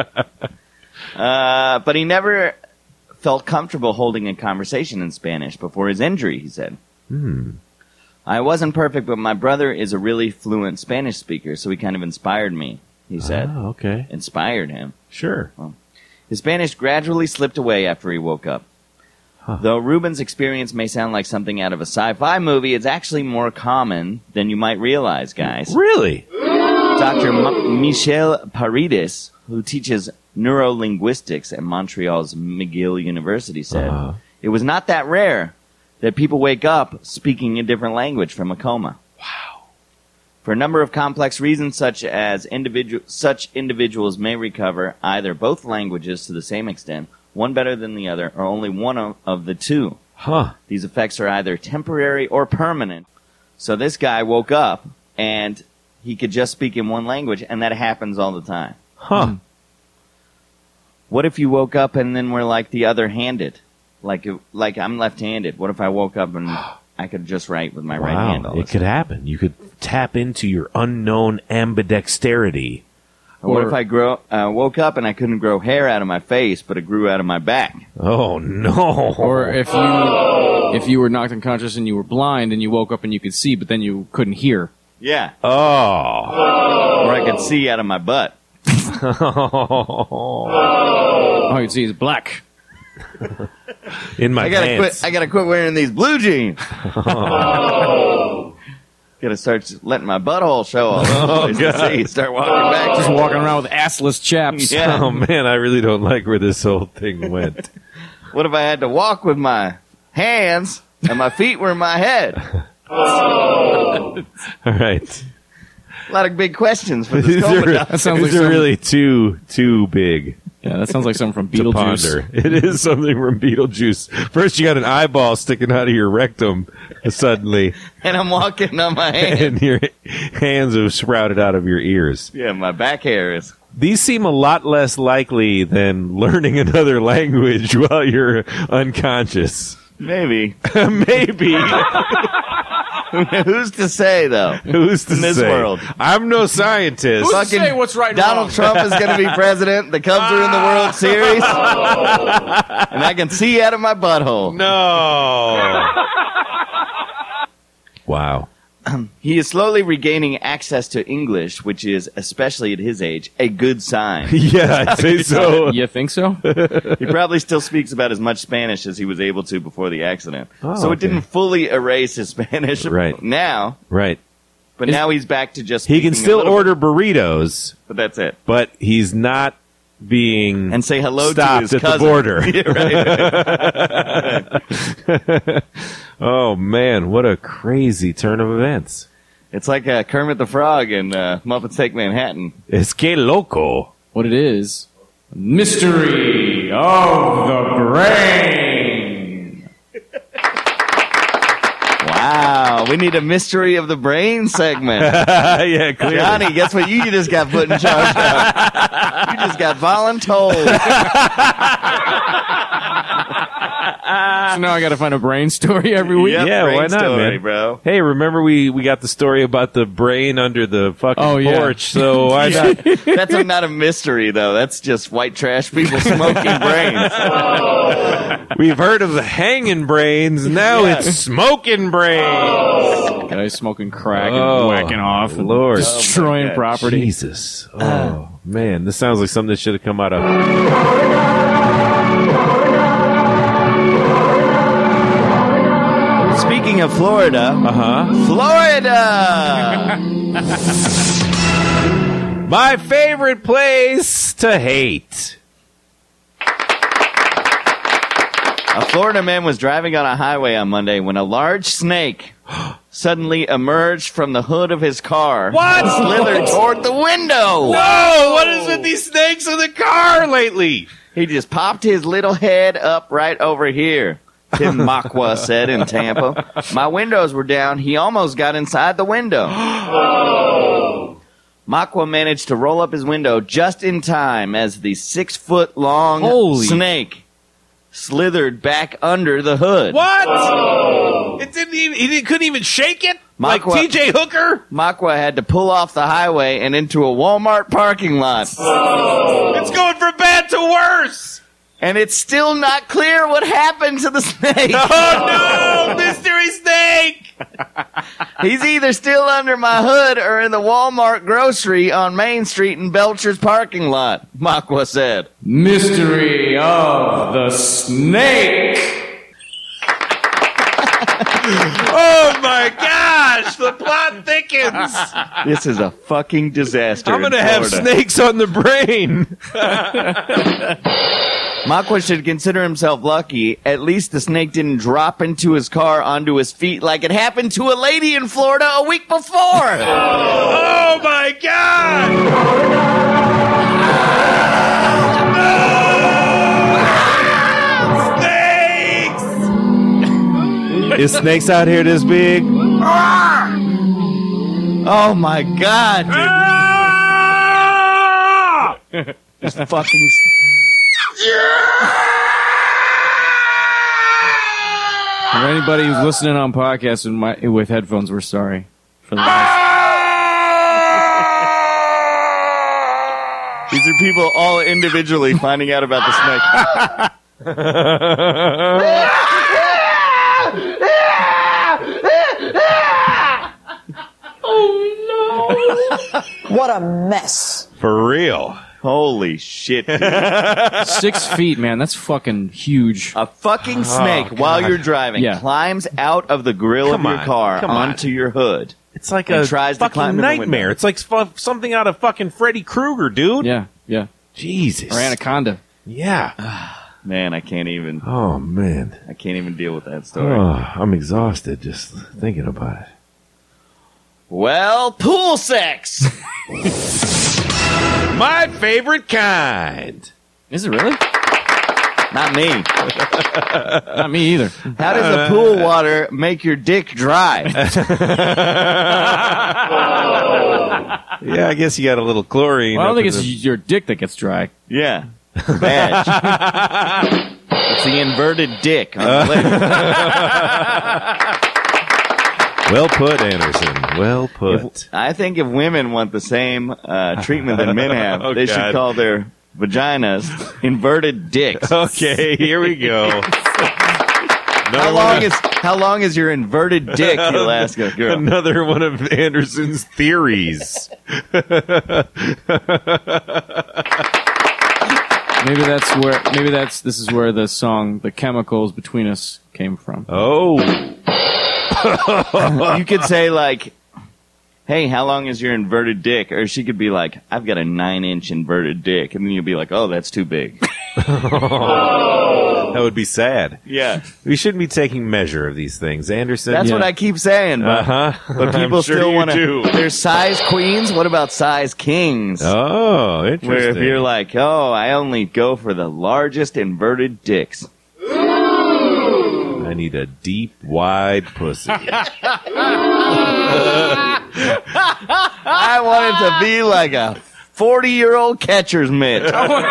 S6: But he never felt comfortable holding a conversation in Spanish before his injury, he said. I wasn't perfect, but my brother is a really fluent Spanish speaker, so he kind of inspired me, he said.
S1: Oh, okay.
S6: Inspired him.
S1: Sure.
S6: His Spanish gradually slipped away after he woke up. Though Ruben's experience may sound like something out of a sci-fi movie, it's actually more common than you might realize, guys.
S1: Really?
S6: Dr. Michel Paredes, who teaches neurolinguistics at Montreal's McGill University, said, it was not that rare that people wake up speaking a different language from a coma.
S1: Wow.
S6: For a number of complex reasons, such as such individuals may recover either both languages to the same extent, one better than the other, or only one of the two. These effects are either temporary or permanent. So this guy woke up and he could just speak in one language, and that happens all the time. What if you woke up and then were like the other-handed? Like I'm left-handed. What if I woke up and I could just write with my right hand all the
S1: It could happen. You could tap into your unknown ambidexterity.
S6: Or what if I woke up and I couldn't grow hair out of my face, but it grew out of my back?
S1: Oh, no.
S2: Or if you were knocked unconscious and you were blind and you woke up and you could see, but then you couldn't hear.
S6: Yeah.
S1: Oh.
S6: Or I could see out of my butt.
S2: All you see is black.
S1: In my pants.
S6: I gotta quit wearing these blue jeans. Gotta start letting my butthole show all over the place to see. Start walking back.
S2: Just walking around with assless chaps.
S6: Yeah.
S1: Oh, man, I really don't like where this whole thing went.
S6: What if I had to walk with my hands and my feet were in my head?
S1: All right.
S6: A lot of big questions for this
S1: These
S6: coma
S1: are,
S6: doctor.
S2: sounds like
S1: these are
S2: some-
S1: really too big.
S2: Yeah, that sounds like something from
S1: to ponder.
S2: Beetlejuice.
S1: It is something from Beetlejuice. First, you got an eyeball sticking out of your rectum suddenly,
S6: And I'm walking on my hand.
S1: and your hands have sprouted out of your ears.
S6: Yeah, my back hair is.
S1: These seem a lot less likely than learning another language while you're unconscious.
S6: Maybe.
S1: Maybe.
S6: Who's to say, though?
S1: Who's to
S6: In this
S1: say?
S6: world.
S1: I'm no scientist.
S2: Who's to say what's right and
S6: Donald
S2: wrong?
S6: Trump is going to be president. The Cubs are in the World Series. And I can see out of my butthole.
S1: No. Wow.
S6: He is slowly regaining access to English, which is, especially at his age, a good sign.
S1: Yeah, I'd say so.
S2: You think so?
S6: He probably still speaks about as much Spanish as he was able to before the accident.
S1: Oh,
S6: so it
S1: okay.
S6: didn't fully erase his Spanish
S1: Right.
S6: now,
S1: Right.
S6: but now he's back to just
S1: He can
S6: speaking a
S1: still
S6: little
S1: order burritos,
S6: bit, but that's it.
S1: but he's not being
S6: And say hello
S1: stopped
S6: to his
S1: at
S6: cousin.
S1: the border.
S6: Yeah, right.
S1: Oh man, what a crazy turn of events!
S6: It's like Kermit the Frog in Muppets Take Manhattan.
S1: Es que loco.
S2: What it is? Mystery of the Brain.
S6: Wow, we need a Mystery of the Brain segment.
S1: Yeah, clearly.
S6: Johnny, guess what you just got put in charge of? You just got voluntold.
S2: So now I got to find a brain story every week.
S6: Yep,
S1: Yeah,
S6: brain
S1: why not,
S6: story,
S1: man?
S6: bro?
S1: Hey, remember we got the story about the brain under the fucking
S2: Oh, yeah.
S1: porch? So why not?
S6: That's not a mystery, though. That's just white trash people smoking brains.
S1: We've heard of the hanging brains. Now
S6: Yeah.
S1: it's smoking brains.
S2: Guys smoking crack
S1: Oh,
S2: and whacking off and
S1: Lord.
S2: destroying
S6: Oh, my God.
S2: property.
S1: Jesus. Oh man, this sounds like something that should have come out of.
S6: Speaking of Florida, Florida!
S1: My favorite place to hate.
S6: A Florida man was driving on a highway on Monday when a large snake suddenly emerged from the hood of his car
S1: What?
S6: and slithered toward the window.
S1: Whoa! What is with these snakes in the car lately?
S6: He just popped his little head up right over here, Tim Makwa said in Tampa. My windows were down. He almost got inside the window. Makwa managed to roll up his window just in time as the 6-foot-long
S2: Holy-
S6: snake slithered back under the hood.
S1: What? It didn't even. He couldn't even shake it. Like
S6: Makwa-
S1: T.J. Hooker.
S6: Makwa had to pull off the highway and into a Walmart parking lot.
S1: It's going from bad to worse.
S6: And it's still not clear what happened to the snake.
S1: Oh no, mystery snake!
S6: He's either still under my hood or in the Walmart grocery on Main Street in Belcher's parking lot, Makwa said.
S2: Mystery of the Snake.
S1: Oh my gosh, the plot thickens.
S6: This is a fucking disaster.
S1: I'm
S6: in
S1: gonna have
S6: Florida.
S1: snakes on the brain.
S6: Makwa should consider himself lucky. At least the snake didn't drop into his car onto his feet like it happened to a lady in Florida a week before.
S1: Oh my god! Snakes! Is snakes out here this big?
S6: Oh my god, dude.
S1: Ah!
S6: Just fucking...
S2: For anybody who's listening on podcasts with headphones, we're sorry for the noise.
S6: These are people all individually finding out about the snake.
S8: What a mess.
S1: For real.
S6: Holy shit, dude.
S2: 6 feet, man. That's fucking huge.
S6: A fucking snake, while you're driving,
S2: Yeah.
S6: climbs out of the grill
S1: Come
S6: of your
S1: on,
S6: car
S1: come on.
S6: onto your hood.
S1: It's like
S6: And
S1: a
S6: tries to climb
S1: fucking
S6: in the
S1: nightmare.
S6: window.
S1: It's like something out of fucking Freddy Krueger, dude.
S2: Yeah, yeah.
S1: Jesus.
S2: Or anaconda.
S1: Yeah.
S6: Man, I can't even
S1: Oh man.
S6: deal with that story.
S1: Oh, I'm exhausted just thinking about it.
S6: Well, pool sex.
S1: My favorite kind.
S2: Is it really?
S6: Not me.
S2: Not me either.
S6: How does the pool water make your dick dry?
S1: Yeah, I guess you got a little chlorine.
S2: Well, I don't
S1: up
S2: think
S1: in
S2: it's your dick that gets dry.
S6: Yeah. Badge. It's the inverted dick on the left.
S1: Well put, Anderson. Well put.
S6: I think if women want the same treatment that men have,
S1: Oh,
S6: they
S1: God.
S6: should call their vaginas inverted dicks.
S1: Okay, here we go.
S6: How long is your inverted dick, you'll ask a girl.
S1: Another one of Anderson's theories.
S2: This is where the song "The Chemicals Between Us" came from.
S1: Oh.
S6: You could say like, hey, how long is your inverted dick? Or she could be like, I've got a 9-inch inverted dick. And then you'll be like, oh, that's too big.
S1: That would be sad.
S6: Yeah.
S1: We shouldn't be taking measure of these things. Anderson.
S6: That's
S2: Yeah.
S6: what I keep saying. But,
S1: Uh-huh.
S6: but people
S1: I'm sure
S6: still
S1: you
S6: want
S1: do.
S6: to. There's size queens. What about size kings?
S1: Oh, interesting.
S6: Where if you're like, oh, I only go for the largest inverted dicks.
S1: I need a deep, wide pussy.
S6: I want it to be like a 40-year-old catcher's mitt.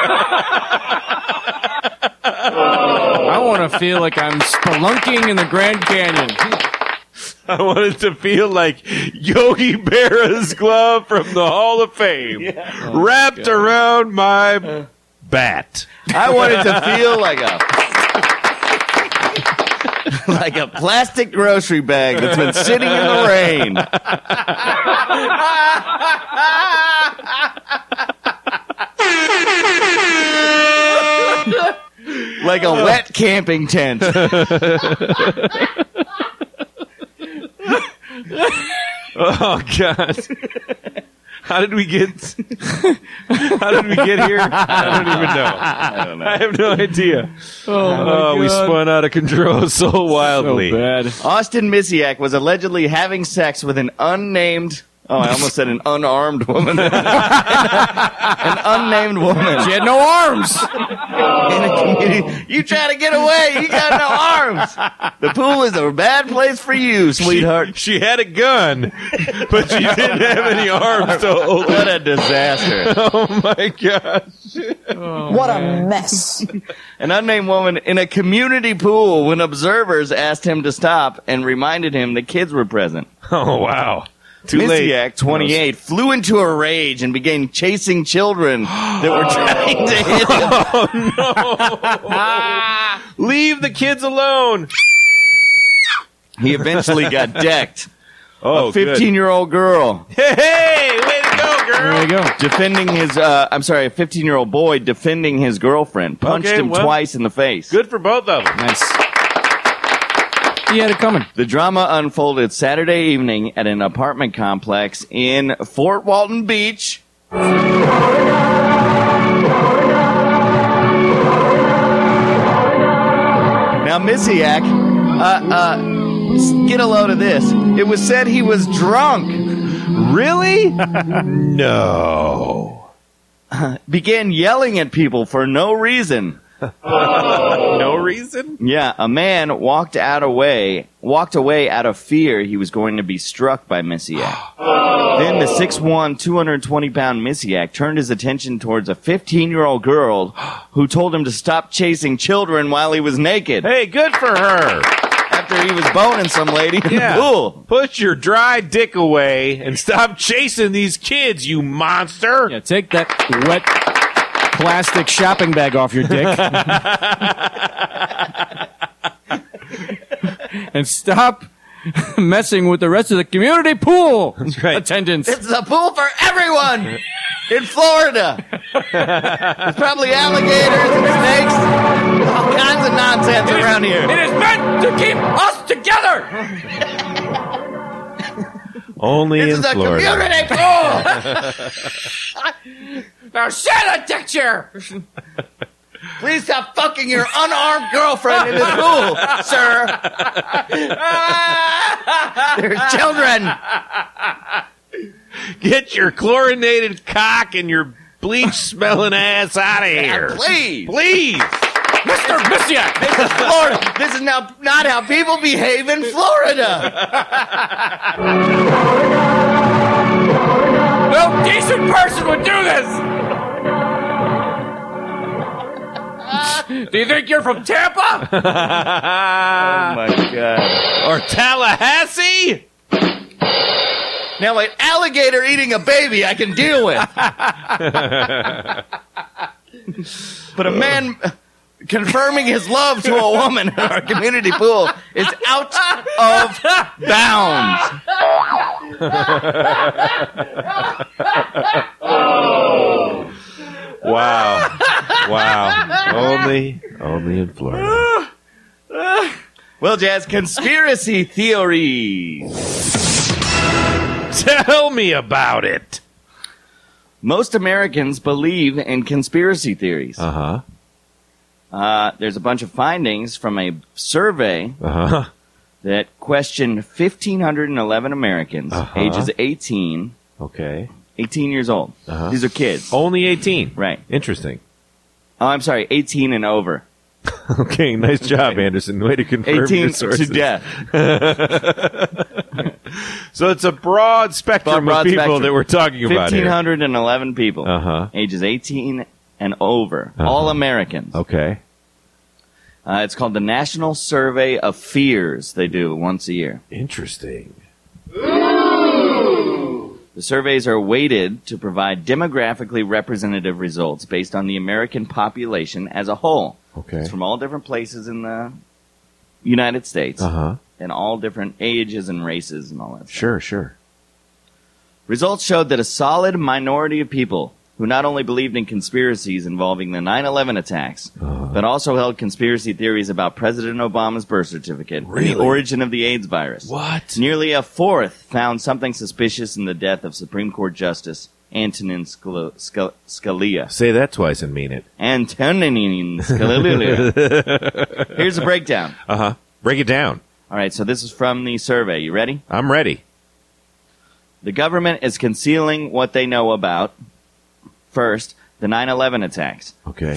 S2: I want to feel like I'm spelunking in the Grand Canyon.
S1: I want it to feel like Yogi Berra's glove from the Hall of Fame wrapped around my bat.
S6: I want it to feel like a plastic grocery bag that's been sitting in the rain. Like a wet camping tent.
S1: Oh God! How did we get here? I don't even know. I have no idea. Oh, we spun out of control so wildly.
S2: So bad.
S6: Austin Misiak was allegedly having sex with an unnamed... Oh, I almost said an unarmed woman. An unnamed woman.
S2: She had no arms.
S6: In a community. You try to get away. You got no arms. The pool is a bad place for you, sweetheart.
S1: She had a gun, but she didn't have any arms to hold.
S6: What a disaster.
S1: Oh my gosh!
S8: What a mess.
S6: An unnamed woman in a community pool when observers asked him to stop and reminded him the kids were present.
S1: Oh wow! Too late.
S6: Misiak, 28, flew into a rage and began chasing children that were trying to hit him.
S1: Leave the kids alone.
S6: He eventually got decked.
S1: Oh,
S6: A 15-year-old girl.
S1: Hey, way to go, girl!
S2: There you go.
S6: Defending his, a 15-year-old boy defending his girlfriend. Punched
S1: Okay,
S6: him
S1: well,
S6: twice in the face.
S1: Good for both of them.
S2: Nice. He had it coming.
S6: The drama unfolded Saturday evening at an apartment complex in Fort Walton Beach. Now, Misiak, get a load of this. It was said he was drunk.
S1: Really? No.
S6: Began yelling at people for no reason.
S1: No reason?
S6: Yeah, a man walked away out of fear he was going to be struck by Misiak. Then the 6'1", 220-pound Misiak turned his attention towards a 15-year-old girl who told him to stop chasing children while he was naked.
S1: Hey, good for her.
S6: After he was boning some lady in
S1: Yeah.
S6: the pool.
S1: Put your dry dick away and stop chasing these kids, you monster.
S2: Yeah, take that wet plastic shopping bag off your dick. And stop messing with the rest of the community pool
S1: right.
S2: attendants.
S6: It's a pool for everyone in Florida. There's probably alligators and snakes. All kinds of nonsense around here.
S2: It is meant to keep us together.
S1: Only
S6: This
S1: in
S6: is a
S1: Florida.
S6: community pool.
S2: Now shut the dick chair.
S6: Please stop fucking your unarmed girlfriend in this pool, sir. There's children.
S1: Get your chlorinated cock and your bleach smelling ass out of here.
S6: Please.
S1: Please.
S2: Mr. Misiak!
S6: This is Florida. This is now not how people behave in Florida.
S2: No decent person would do this! Do you think you're from Tampa?
S6: Oh my God.
S1: Or Tallahassee?
S6: Now, an alligator eating a baby I can deal with. But a man confirming his love to a woman in our community pool is out of bounds.
S1: Wow. Wow. Only in Florida.
S6: Well, Jazz, conspiracy theories.
S1: Tell me about it.
S6: Most Americans believe in conspiracy theories.
S1: Uh-huh.
S6: There's a bunch of findings from a survey
S1: Uh-huh.
S6: that questioned 1,511 Americans
S1: Uh-huh.
S6: ages 18
S1: Okay.
S6: years old.
S1: Uh-huh.
S6: These are kids.
S1: Only 18.
S6: Right.
S1: Interesting.
S6: Oh, I'm sorry, 18 and over.
S1: Okay, nice job, Anderson. Way to confirm
S6: 18
S1: your
S6: to
S1: sources.
S6: death.
S1: So it's a broad spectrum
S6: Broad
S1: of people
S6: spectrum.
S1: that we're talking about here.
S6: 1,511 people,
S1: Uh-huh.
S6: ages 18 and over, all Americans.
S1: Okay.
S6: It's called the National Survey of Fears. They do once a year.
S1: Interesting.
S6: The surveys are weighted to provide demographically representative results based on the American population as a whole.
S1: Okay.
S6: It's from all different places in the United States
S1: Uh-huh.
S6: and all different ages and races and all that stuff.
S1: Sure.
S6: Results showed that a solid minority of people who not only believed in conspiracies involving the 9/11 attacks, but also held conspiracy theories about President Obama's birth certificate and
S1: Really?
S6: the origin of the AIDS virus.
S1: What?
S6: Nearly a fourth found something suspicious in the death of Supreme Court Justice Antonin Scalia.
S1: Say that twice and mean it.
S6: Antonin Scalia. Here's a breakdown.
S1: Uh-huh. Break it down.
S6: All right, so this is from the survey. You ready?
S1: I'm ready.
S6: The government is concealing what they know about, first, the 9/11 attacks.
S1: Okay.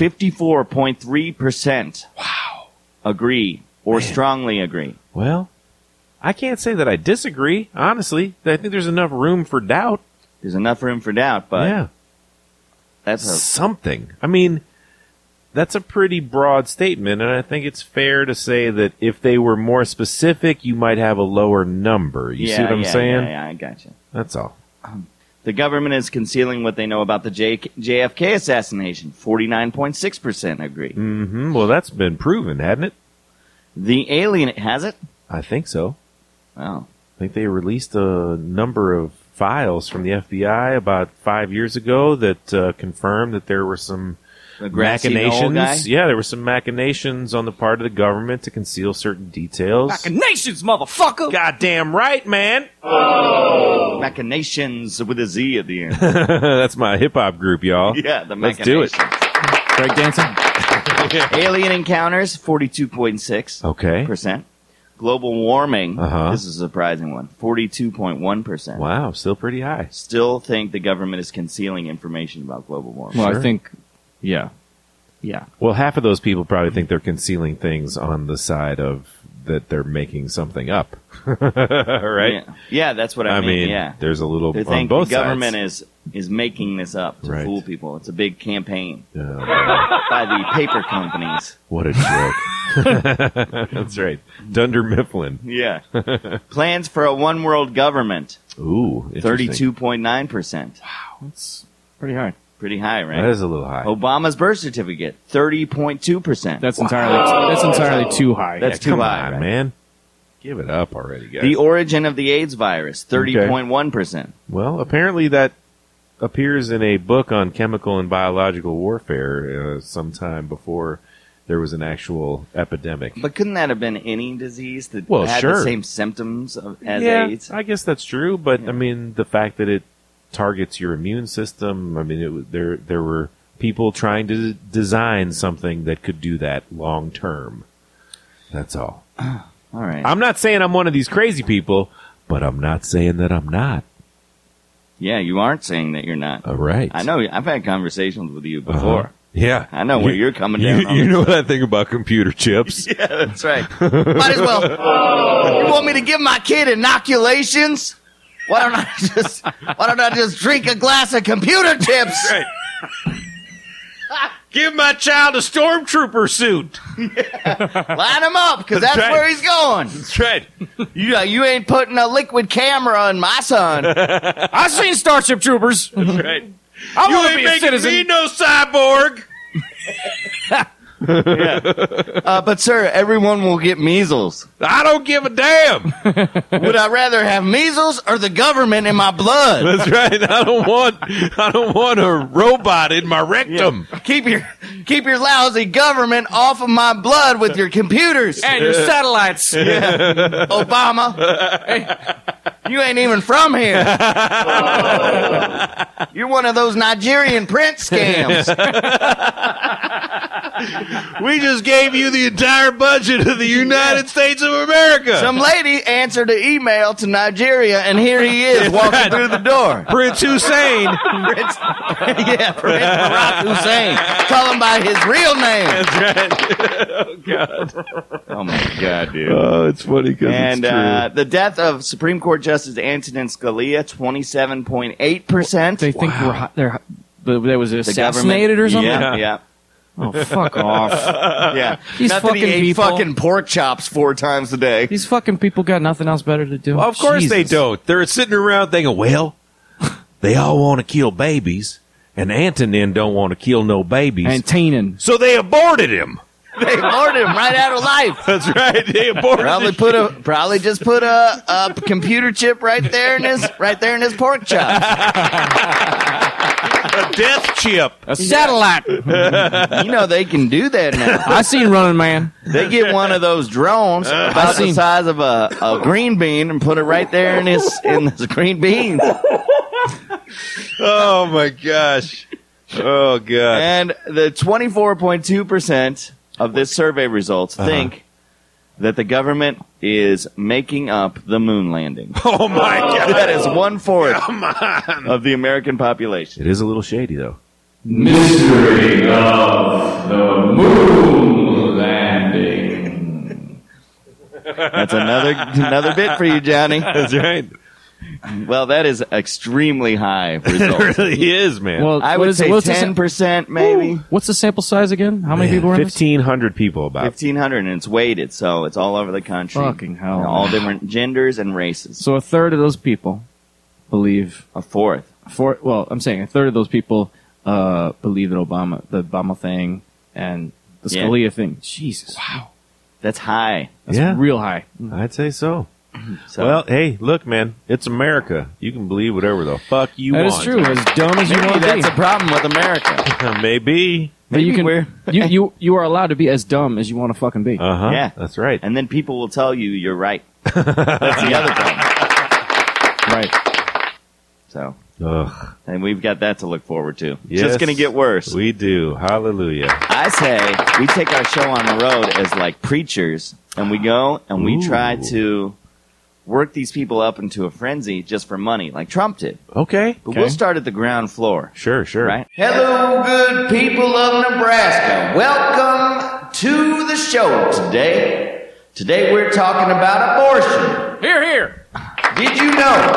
S6: 54.3% agree or strongly agree.
S1: Well, I can't say that I disagree, honestly. I think there's enough room for doubt.
S6: There's enough room for doubt, but
S1: Yeah.
S6: that's
S1: Something. I mean, that's a pretty broad statement, and I think it's fair to say that if they were more specific, you might have a lower number. You see what I'm saying?
S6: Yeah, I got you.
S1: That's all.
S6: The government is concealing what they know about the JFK assassination. 49.6% agree.
S1: Mm-hmm. Well, that's been proven, hasn't it?
S6: The alien, has it?
S1: I think so.
S6: Oh.
S1: I think they released a number of files from the FBI about 5 years ago that confirmed that there were some
S6: The grassy knoll guy?
S1: machinations. Yeah, there were some machinations on the part of the government to conceal certain details.
S2: Machinations, motherfucker!
S1: Goddamn right, man.
S6: Machinations with a Z at the end.
S1: That's my hip hop group, y'all.
S6: Yeah, the
S1: Let's do it.
S2: Breakdancing?
S6: Alien encounters, 42.6%.
S1: Okay.
S6: Global warming,
S1: Uh-huh.
S6: this is a surprising one, 42.1%.
S1: Wow, still pretty high.
S6: Still think the government is concealing information about global warming.
S2: Well,
S1: Sure.
S2: I think, yeah. Yeah.
S1: Well, half of those people probably think they're concealing things on the side of that they're making something up. Right?
S6: Yeah, that's what I mean. Yeah.
S1: there's a little
S6: They
S1: on
S6: think
S1: both
S6: the government
S1: sides.
S6: is making this up to
S1: Right.
S6: fool people. It's a big campaign
S1: Yeah.
S6: by the paper companies.
S1: What a joke. That's right. Dunder Mifflin.
S6: Yeah. Plans for a one world government,
S1: Ooh, interesting.
S6: 32.9%.
S2: That's pretty high.
S6: Pretty high, right?
S1: That is a little high.
S6: Obama's birth certificate, 30.2%.
S2: That's entirely too high.
S6: That's too
S1: Come
S6: high,
S1: on,
S6: right?
S1: man. Give it up already, guys.
S6: The origin of the AIDS virus, 30.1%.
S1: Well, apparently that appears in a book on chemical and biological warfare sometime before there was an actual epidemic.
S6: But couldn't that have been any disease that
S1: Well,
S6: had
S1: sure.
S6: the same symptoms as
S1: yeah,
S6: AIDS?
S1: I guess that's true, but I mean, the fact that it targets your immune system, I mean, there were people trying to design something that could do that long term. That's all.
S6: All right.
S1: I'm not saying I'm one of these crazy people, but I'm not saying that I'm not.
S6: Yeah, you aren't saying that you're not.
S1: All right.
S6: I know. I've had conversations with you before.
S1: Yeah.
S6: I know where you're coming down on
S1: You
S6: this
S1: know
S6: stuff.
S1: what I think about computer chips.
S6: Yeah, that's right. Might as well. You want me to give my kid inoculations? Why don't I just drink a glass of computer chips?
S1: Right. Give my child a stormtrooper suit.
S6: Line him up, because that's
S1: right.
S6: where he's going.
S1: That's right.
S6: You ain't putting a liquid camera on my son.
S2: I've seen Starship Troopers.
S1: That's right.
S2: I
S1: You
S2: want to
S1: ain't
S2: be a
S1: making
S2: citizen.
S1: me no cyborg.
S6: But sir, everyone will get measles.
S1: I don't give a damn.
S6: Would I rather have measles or the government in my blood?
S1: That's right. I don't want a robot in my rectum.
S6: Keep your lousy government off of my blood with your computers.
S2: And your satellites.
S6: Obama, you ain't even from here. You're one of those Nigerian print scams.
S1: We just gave you the entire budget of the United States of America.
S6: Some lady answered an email to Nigeria, and here he is walking through the door.
S1: Prince Hussein.
S6: Prince Barack Hussein. Call him by his real name.
S1: That's right. Oh, God.
S6: Oh, my God, dude.
S1: Oh, it's funny because
S6: And
S1: it's true.
S6: the death of Supreme Court Justice Antonin Scalia, 27.8%.
S2: They think there was
S6: The
S2: assassinated or something?
S6: Yeah.
S2: Oh, fuck off.
S6: Yeah.
S2: These
S6: Not that he
S2: fucking
S6: ate
S2: people.
S6: fucking pork chops 4 times a day.
S2: These fucking people got nothing else better to do.
S1: Well, of course they
S2: Jesus.
S1: don't. They're sitting around thinking, well, they all want to kill babies, and Antonin don't want to kill no babies.
S2: And Teenan.
S1: So they aborted him.
S6: They aborted him right out of life.
S1: That's right. They aborted him.
S6: Probably just put a computer chip right there in his pork chop.
S1: A death chip.
S2: A satellite.
S6: You know they can do that now.
S2: I seen Running Man.
S6: They get one of those drones about the size of a green bean and put it right there in this green bean.
S1: Oh, my gosh. Oh, God.
S6: And the 24.2% of this survey results think that the government is making up the moon landing.
S1: Oh, my God.
S6: That is 1/4 of the American population.
S1: It is a little shady, though.
S9: Mystery of the moon landing.
S6: That's another bit for you, Johnny.
S1: That's right.
S6: Well, that is extremely high
S1: It
S6: results.
S1: really is, man.
S2: Well,
S6: I
S2: what
S6: would
S2: is-
S6: say
S2: what's the sa-
S6: 10% maybe.
S2: What's the sample size again? How many people are in this?
S1: 1,500 people about.
S6: 1,500, and it's weighted, so it's all over the country.
S2: Fucking hell.
S6: And all different genders and races.
S2: So a third of those people believe.
S6: A fourth.
S2: I'm saying a third of those people believe that the Obama thing and the
S6: Yeah.
S2: Scalia thing. Jesus. Wow.
S6: That's high.
S2: That's
S1: Yeah.
S2: real high.
S1: I'd say so.
S6: So,
S1: Well, hey, look, man. It's America. You can believe whatever the fuck you
S2: That
S1: want.
S2: is true. As dumb as you
S6: maybe
S2: want to be.
S6: that's a problem with America.
S1: Maybe.
S2: But you
S6: Maybe
S2: can. You are allowed to be as dumb as you want to fucking be.
S1: Uh-huh.
S6: Yeah.
S1: That's right.
S6: And then people will tell you you're right. That's the other thing.
S2: Right.
S6: So,
S1: Ugh.
S6: and we've got that to look forward to. It's
S1: Yes.
S6: just going to get worse.
S1: We do. Hallelujah.
S6: I say we take our show on the road as like preachers, and we go and we try to work these people up into a frenzy just for money, like Trump did.
S1: Okay.
S6: But we'll start at the ground floor.
S1: Sure.
S6: Right? Hello, good people of Nebraska. Welcome to the show today. Today we're talking about abortion.
S2: Here, here.
S6: Did you know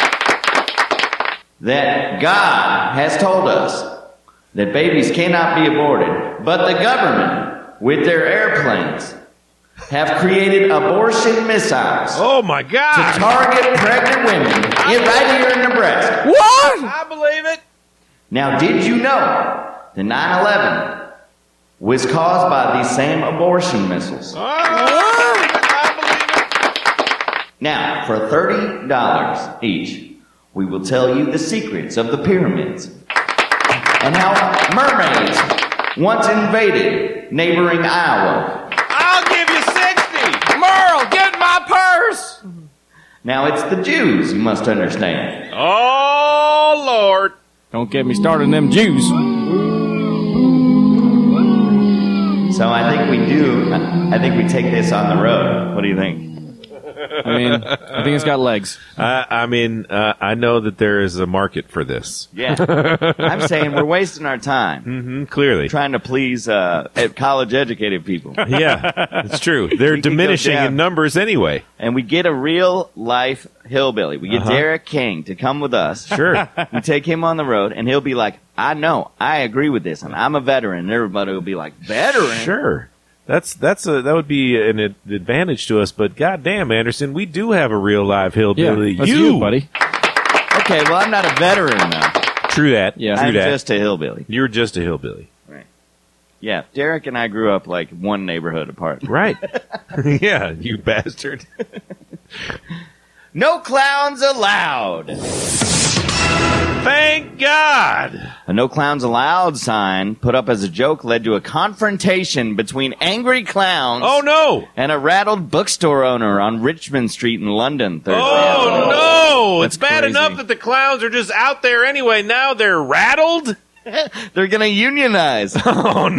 S6: that God has told us that babies cannot be aborted, but the government, with their airplanes, have created abortion missiles
S1: Oh, my
S6: to
S1: God.
S6: target pregnant women right here in Nebraska?
S2: What?
S1: I believe it.
S6: Now, did you know that 9/11 was caused by these same abortion missiles? Now, for $30 each, we will tell you the secrets of the pyramids and how mermaids once invaded neighboring Iowa.
S1: I'll give you 60.
S2: Merle, get my purse.
S6: Now, it's the Jews, you must understand.
S1: Oh, Lord.
S2: Don't get me started on them Jews.
S6: So I think we take this on the road. What do you think?
S2: I mean, I think it's got legs.
S1: I know that there is a market for this.
S6: Yeah. I'm saying we're wasting our time
S1: Mm-hmm, clearly.
S6: trying to please college-educated people.
S1: Yeah, it's true. They're
S6: We could go
S1: diminishing
S6: down.
S1: in numbers anyway.
S6: And we get a real-life hillbilly. We get Derek King to come with us.
S1: Sure.
S6: We take him on the road, and he'll be like, I know, I agree with this, and I'm a veteran. And everybody will be like, veteran?
S1: Sure. That would be an advantage to us, but goddamn, Anderson, we do have a real live hillbilly.
S2: That's you, buddy.
S6: Okay, well, I'm not a veteran, though.
S1: True that.
S2: Yeah.
S1: True
S6: I'm
S1: that.
S6: just a hillbilly.
S1: You're just a hillbilly.
S6: Yeah, Derek and I grew up like one neighborhood apart.
S1: Right. Yeah, you bastard.
S6: No clowns allowed.
S1: Thank God.
S6: A no clowns allowed sign put up as a joke led to a confrontation between angry clowns
S1: Oh, no.
S6: and a rattled bookstore owner on Richmond Street in London Thursday
S1: Oh,
S6: afternoon.
S1: no.
S2: That's
S1: It's bad
S2: crazy.
S1: enough that the clowns are just out there anyway. Now they're rattled?
S6: They're going to unionize.
S1: Oh,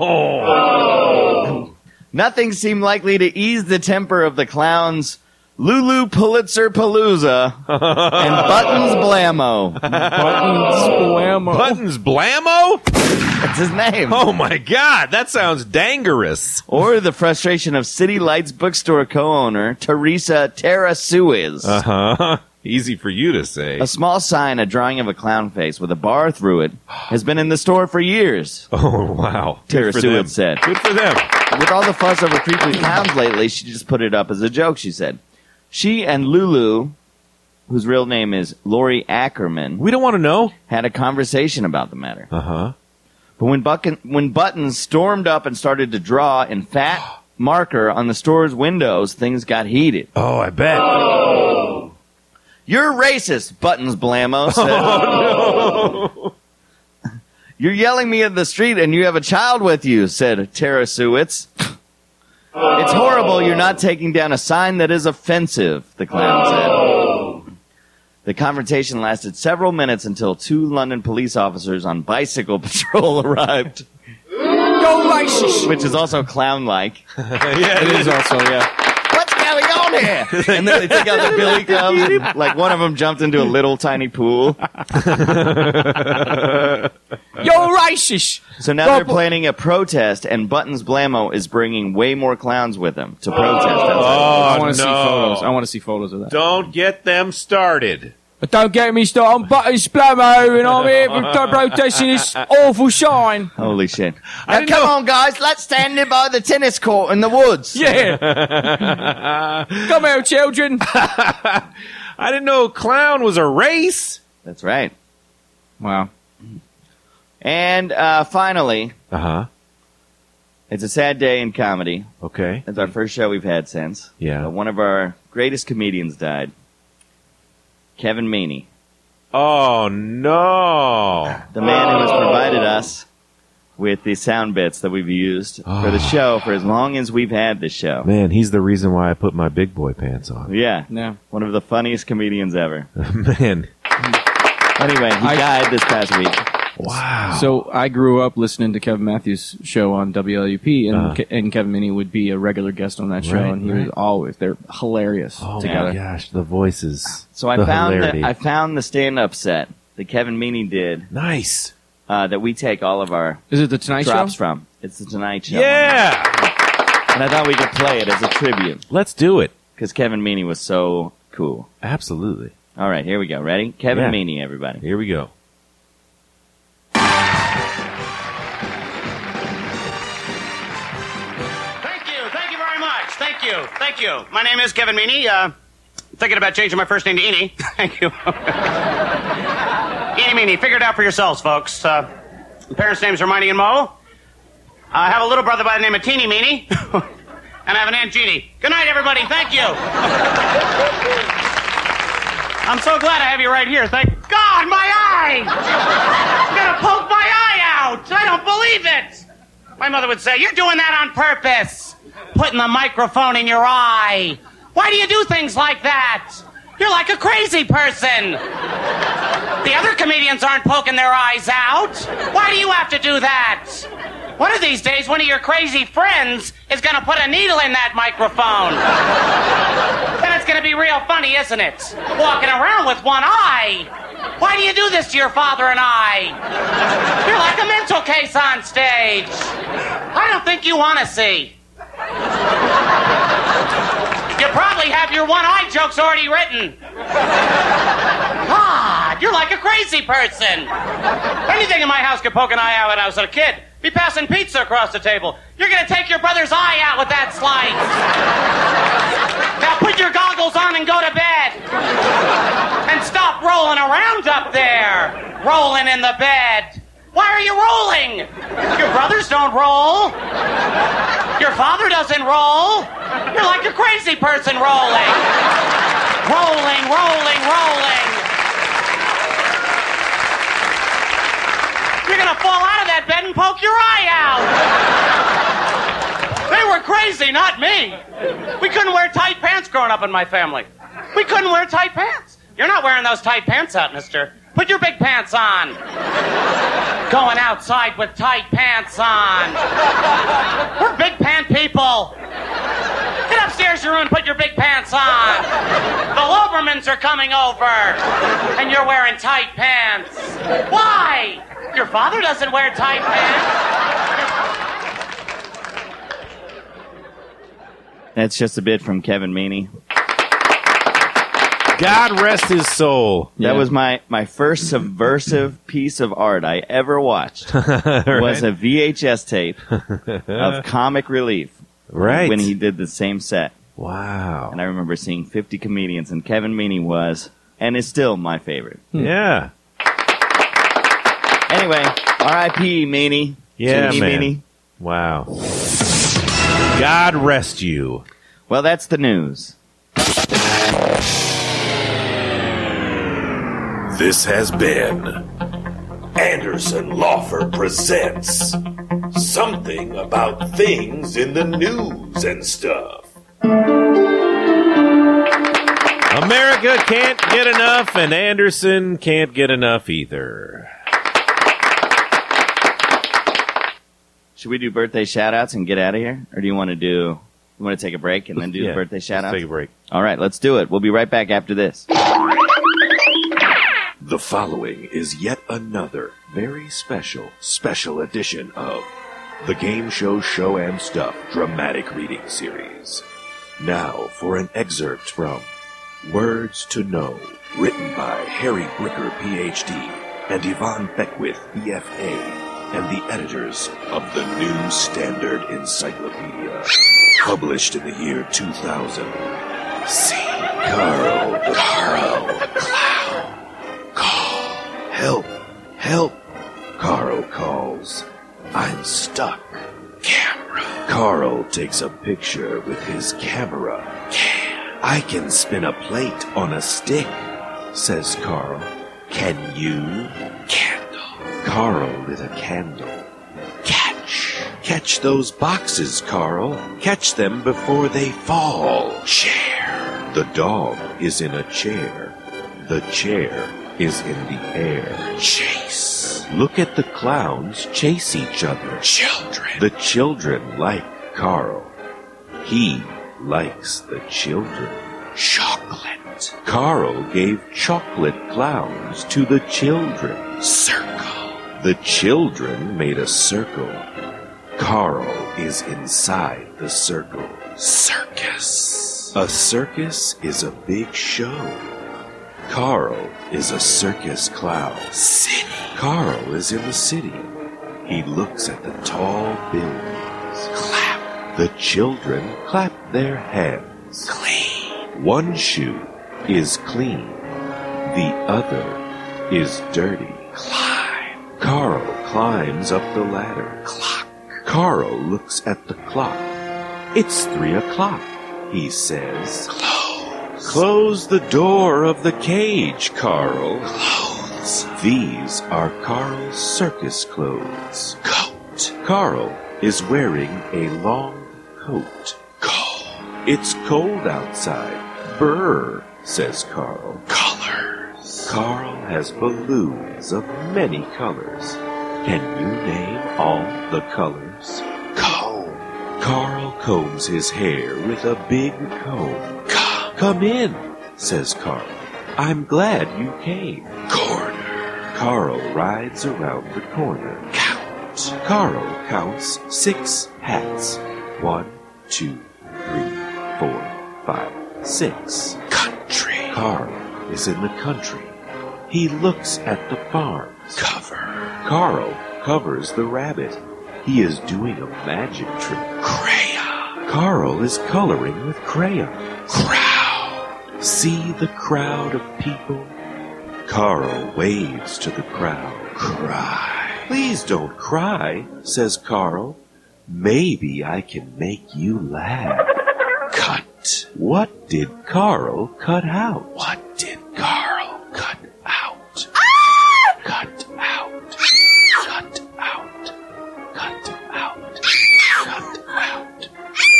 S1: no.
S6: Nothing seemed likely to ease the temper of the clowns Lulu Pulitzer Palooza and Buttons Blammo.
S1: Buttons Blammo?
S6: That's his name.
S1: Oh, my God. That sounds dangerous.
S6: Or the frustration of City Lights bookstore co-owner Teresa Terasuiz.
S1: Uh-huh. Easy for you to say.
S6: A small sign, a drawing of a clown face with a bar through it, has been in the store for years.
S1: Oh, wow.
S6: Tara
S1: Good for them.
S6: Seward said.
S1: Good for them.
S6: With all the fuss over creepy clowns lately, she just put it up as a joke, she said. She and Lulu, whose real name is Lori Ackerman,
S1: We don't want to know.
S6: had a conversation about the matter.
S1: Uh-huh.
S6: But when Buttons stormed up and started to draw in fat marker on the store's windows, things got heated.
S1: Oh, I bet.
S6: You're racist, Buttons Blammo said.
S1: Oh, no.
S6: You're yelling me in the street and you have a child with you, said Tara Suitz. It's horrible you're not taking down a sign that is offensive, the clown said. The confrontation lasted several minutes until 2 London police officers on bicycle patrol arrived.
S2: You're racist.
S6: Which is also clown-like.
S1: Yeah,
S2: It is also, yeah.
S6: What's going on here? And then they take out the billy clubs. And, like, one of them jumped into a little tiny pool.
S2: You're racist.
S6: So now they're planning a protest, and Buttons Blammo is bringing way more clowns with him to protest outside.
S2: I want to see
S1: no.
S2: photos. I want to see photos of that.
S1: Don't get them started.
S2: But don't get me started. I'm Buttons Blammo, and I'm here for protesting this awful sign.
S6: Holy shit.
S1: I
S6: Now,
S1: didn't
S6: come
S1: know-
S6: on, guys. Let's stand here by the tennis court in the woods.
S2: Yeah. Come here, children.
S1: I didn't know clown was a race.
S6: That's right.
S2: Wow.
S6: And finally,
S1: Uh-huh.
S6: it's a sad day in comedy.
S1: Okay.
S6: It's our first show we've had since.
S1: Yeah.
S6: One of our greatest comedians died. Kevin Meaney.
S1: Oh, no.
S6: The man who has provided us with the sound bits that we've used for the show for as long as we've had this show.
S1: Man, he's the reason why I put my big boy pants on.
S6: Yeah.
S2: Yeah.
S6: One of the funniest comedians ever.
S1: Man.
S6: Anyway, he died this past week.
S1: Wow.
S2: So I grew up listening to Kevin Matthews' show on WLUP, and and Kevin Meaney would be a regular guest on that show,
S1: Right,
S2: and he
S1: right.
S2: was always they're hilarious
S1: Oh,
S2: together.
S1: my gosh. The voices.
S6: So I
S1: the
S6: found
S1: hilarity.
S6: I found the stand-up set that Kevin Meaney did
S1: Nice.
S6: that we take all of our
S2: Is it the Tonight
S6: drops
S2: Show?
S6: from. It's the Tonight Show.
S1: Yeah.
S6: And I thought we could play it as a tribute
S1: Let's do it.
S6: because Kevin Meaney was so cool.
S1: Absolutely.
S6: All right, here we go. Ready? Kevin
S1: Yeah.
S6: Meaney, everybody.
S1: Here we go.
S5: Thank you very much. Thank you. My name is Kevin Meaney. Thinking about changing my first name to Eenie. Thank you. Eenie Meaney. Figure it out for yourselves, folks. Parents' names are Miney and Mo. I have a little brother by the name of Teeny Meaney. And I have an Aunt Jeannie. Good night, everybody. Thank you. I'm so glad I have you right here. Thank God, my eye! I'm gonna poke my eye out! I don't believe it! My mother would say, you're doing that on purpose! Putting the microphone in your eye! Why do you do things like that? You're like a crazy person! The other comedians aren't poking their eyes out! Why do you have to do that? One of these days, one of your crazy friends is gonna put a needle in that microphone! Gonna gonna be real funny, isn't it? Walking around with one eye. Why do you do this to your father and I? You're like a mental case on stage. I don't think you want to see. You probably have your one-eye jokes already written. God, you're like a crazy person. Anything in my house could poke an eye out when I was a kid. Be passing pizza across the table. You're going to take your brother's eye out with that slice. Now put your goggles on and go to bed. And stop rolling around up there. Rolling in the bed. Why are you rolling? Your brothers don't roll. Your father doesn't roll. You're like a crazy person rolling. Rolling, rolling, rolling. You're gonna fall out of that bed and poke your eye out. They were crazy, not me. We couldn't wear tight pants growing up in my family. We couldn't wear tight pants. You're not wearing those tight pants out, mister. Put your big pants on. Going outside with tight pants on. We're big pant people. Get upstairs your room and put your big pants on. The Lobermans are coming over. And you're wearing tight pants. Why? Your father doesn't wear tight pants.
S6: That's just a bit from Kevin Meaney.
S1: God rest his soul.
S6: That was my first subversive piece of art I ever watched. Was a VHS tape of Comic Relief.
S1: Right.
S6: When he did the same set.
S1: Wow.
S6: And I remember seeing 50 comedians, and Kevin Meaney was, and is still, my favorite.
S1: Yeah.
S6: Anyway, R.I.P. Meaney.
S1: Yeah,
S6: Meaney,
S1: man.
S6: Meaney.
S1: Wow. God rest you.
S6: Well, that's the news.
S3: This has been Anderson Lawfer presents something about things in the news and stuff.
S1: America can't get enough, and Anderson can't get enough either.
S6: Should we do birthday shout-outs and get out of here? Or do you want to take a break and then do the birthday shout-outs?
S1: Let's take a break.
S6: All right, let's do it. We'll be right back after this.
S3: The following is yet another very special edition of the Game Show and Stuff Dramatic Reading Series. Now for an excerpt from Words to Know, written by Harry Bricker, Ph.D., and Yvonne Beckwith, BFA, and the editors of the New Standard Encyclopedia, published in the year 2000. See Carl the Clown. Call. Help. Carl calls. I'm stuck. Camera. Carl takes a picture with his camera. I can spin a plate on a stick, says Carl. Can you? Candle. Carl lit a candle. Catch those boxes, Carl. Catch them before they fall. Chair. The dog is in a chair. The chair is in the air. Chase. Look at the clowns chase each other. Children. The children like Carl. He likes the children. Chocolate. Carl gave chocolate clowns to the children. Circle. The children made a circle. Carl is inside the circle. Circus. A circus is a big show. Carl is a circus clown. City. Carl is in the city. He looks at the tall buildings. Clap. The children clap their hands. Clean. One shoe is clean. The other is dirty. Climb. Carl climbs up the ladder. Clock. Carl looks at the clock. It's 3 o'clock, he says. Close the door of the cage, Carl. Clothes. These are Carl's circus clothes. Coat. Carl is wearing a long coat. Cold. It's cold outside. Brr, says Carl. Colors. Carl has balloons of many colors. Can you name all the colors? Comb. Carl combs his hair with a big comb. Come in, says Carl. I'm glad you came. Corner. Carl rides around the corner. Count. Carl counts 6 hats. 1, 2, 3, 4, 5, 6. Country. Carl is in the country. He looks at the farms. Cover. Carl covers the rabbit. He is doing a magic trick. Crayon. Carl is coloring with crayons. Crowd. See the crowd of people? Carl waves to the crowd. Cry. Please don't cry, says Carl. Maybe I can make you laugh. Cut. What did Carl cut out? What did Carl cut out? Cut out. Cut out. Cut out. Cut out.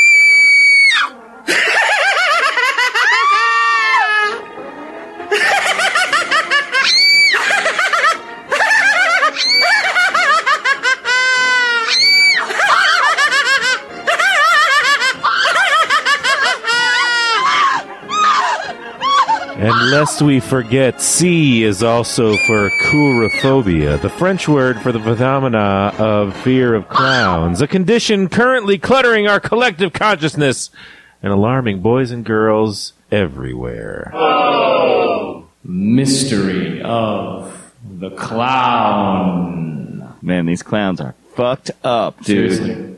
S1: And lest we forget, C is also for coulrophobia, the French word for the phenomena of fear of clowns, a condition currently cluttering our collective consciousness and alarming boys and girls everywhere.
S2: Mystery of the clown.
S6: Man, these clowns are fucked up, dude.
S2: Seriously.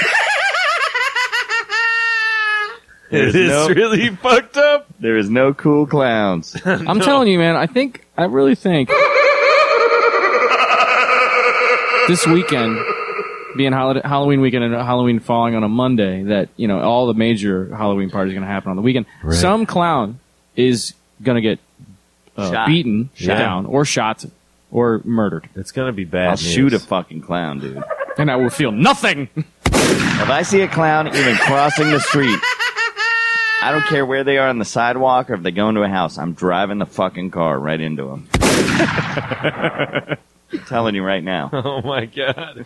S1: It is really fucked up.
S6: There is no cool clowns.
S2: I'm telling you, man, I really think this weekend, being Halloween weekend and Halloween falling on a Monday, that, you know, all the major Halloween parties are going to happen on the weekend.
S1: Right.
S2: Some clown is going to get beaten down or shot or murdered.
S1: It's going to be bad
S6: I'll
S1: news.
S6: shoot a fucking clown, dude.
S2: And I will feel nothing.
S6: If I see a clown even crossing the street, I don't care where they are on the sidewalk or if they go into a house. I'm driving the fucking car right into them. I'm telling you right now.
S1: Oh, my God.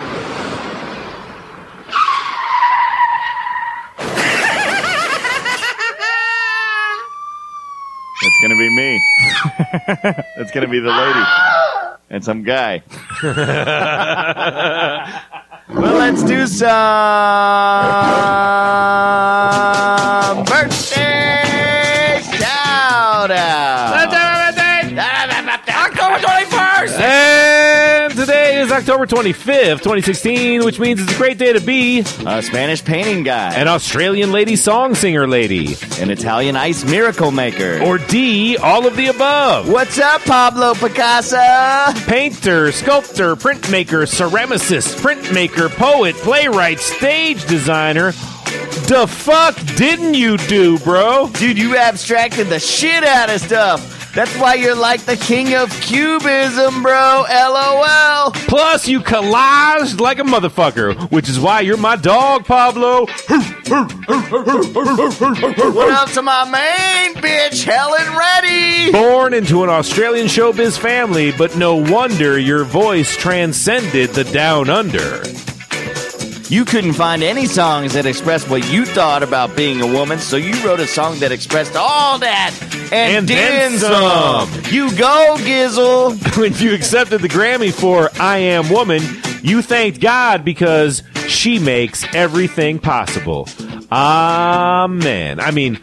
S6: That's going to be me. That's going to be the lady. And some guy. Well, let's do some birthday shout-out.
S2: October 21st!
S1: And today is October 25th, 2016, which means it's a great day to be
S6: A Spanish painting guy.
S1: an Australian lady song singer lady.
S6: An Italian ice miracle maker.
S1: Or D, all of the above.
S6: What's up, Pablo Picasso?
S1: Painter, sculptor, printmaker, ceramicist, printmaker, poet, playwright, stage designer. The fuck didn't you do, bro?
S6: Dude, you abstracted the shit out of stuff. That's why you're like the king of cubism, bro. LOL.
S1: Plus, you collaged like a motherfucker, which is why you're my dog, Pablo.
S6: What up to my main bitch, Helen Reddy?
S1: Born into an Australian showbiz family, but no wonder your voice transcended the down under.
S6: You couldn't find any songs that expressed what you thought about being a woman, so you wrote a song that expressed all that and then some. You go, Gizzle.
S1: When you accepted the Grammy for I Am Woman, you thanked God because she makes everything possible. Amen. I mean,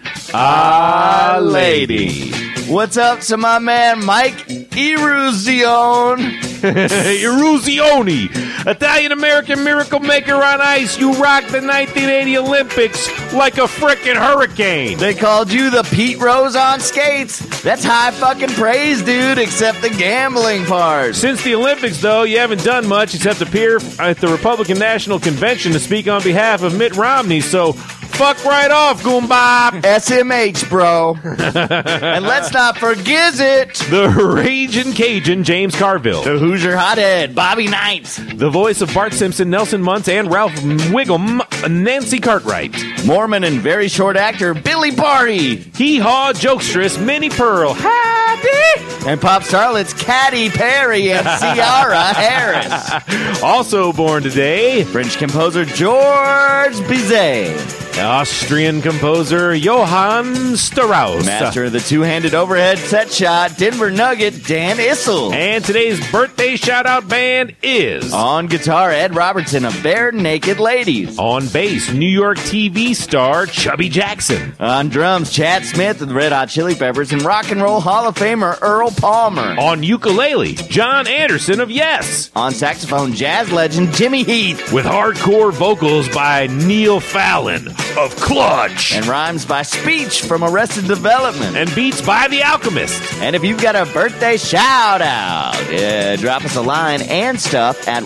S1: lady.
S6: What's up to my man, Mike Eruzione?
S1: Eruzione, Italian-American miracle maker on ice. You rocked the 1980 Olympics like a frickin' hurricane.
S6: They called you the Pete Rose on skates. That's high fucking praise, dude, except the gambling part.
S1: Since the Olympics, though, you haven't done much except appear at the Republican National Convention to speak on behalf of Mitt Romney, so fuck right off, Goombop.
S6: SMH, bro. And let's not forget it.
S1: The Ragin' Cajun, James Carville.
S6: The Hoosier Hothead, Bobby Knight.
S1: The voice of Bart Simpson, Nelson Muntz, and Ralph Wiggum, Nancy Cartwright.
S6: Mormon and very short actor, Billy Barty.
S1: Hee-haw jokestress, Minnie Pearl. Happy!
S6: And pop starlets, Katy Perry and Ciara Harris.
S1: Also born today,
S6: French composer Georges Bizet.
S1: Austrian composer Johann Strauss.
S6: Master of the two-handed overhead set shot, Denver Nugget, Dan Issel.
S1: And today's birthday shout-out band is...
S6: On guitar, Ed Robertson of Bare Naked Ladies.
S1: On bass, New York TV star Chubby Jackson.
S6: On drums, Chad Smith of the Red Hot Chili Peppers and Rock and Roll Hall of Famer Earl Palmer.
S1: On ukulele, John Anderson of Yes.
S6: On saxophone, jazz legend Jimmy Heath.
S1: With hardcore vocals by Neil Fallon of Clutch.
S6: And rhymes by Speech from Arrested Development.
S1: And beats by The Alchemist.
S6: And if you've got a birthday shout-out, drop us a line and stuff at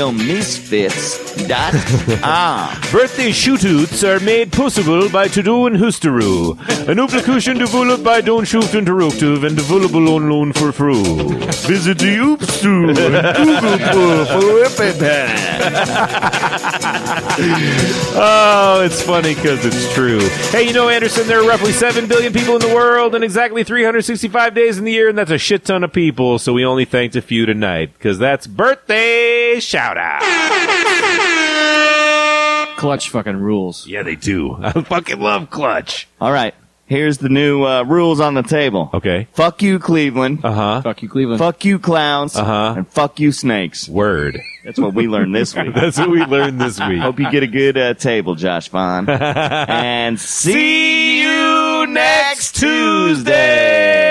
S6: radiomisfits.com.
S1: Birthday shootouts are made possible by To-Do and Husteru. An application developed by Don't Shoot Interruptive and available on loan for free. Visit the Oopstu and Google for Oh, it's funny because it's true. Hey, you know, Anderson, there are roughly 7 billion people in the world and exactly 365 days in the year, and that's a shit ton of people, so we only thanked a few tonight, because that's birthday shout-out.
S2: Clutch fucking rules.
S1: Yeah, they do. I fucking love Clutch.
S6: All right. Here's the new rules on the table.
S1: Okay.
S6: Fuck you, Cleveland.
S1: Uh-huh.
S2: Fuck you, Cleveland.
S6: Fuck you, clowns.
S1: Uh-huh.
S6: And fuck you, snakes.
S1: Word.
S6: That's what we learned this week.
S1: That's what we learned this week.
S6: Hope you get a good table, Josh Vaughn. And see you next Tuesday.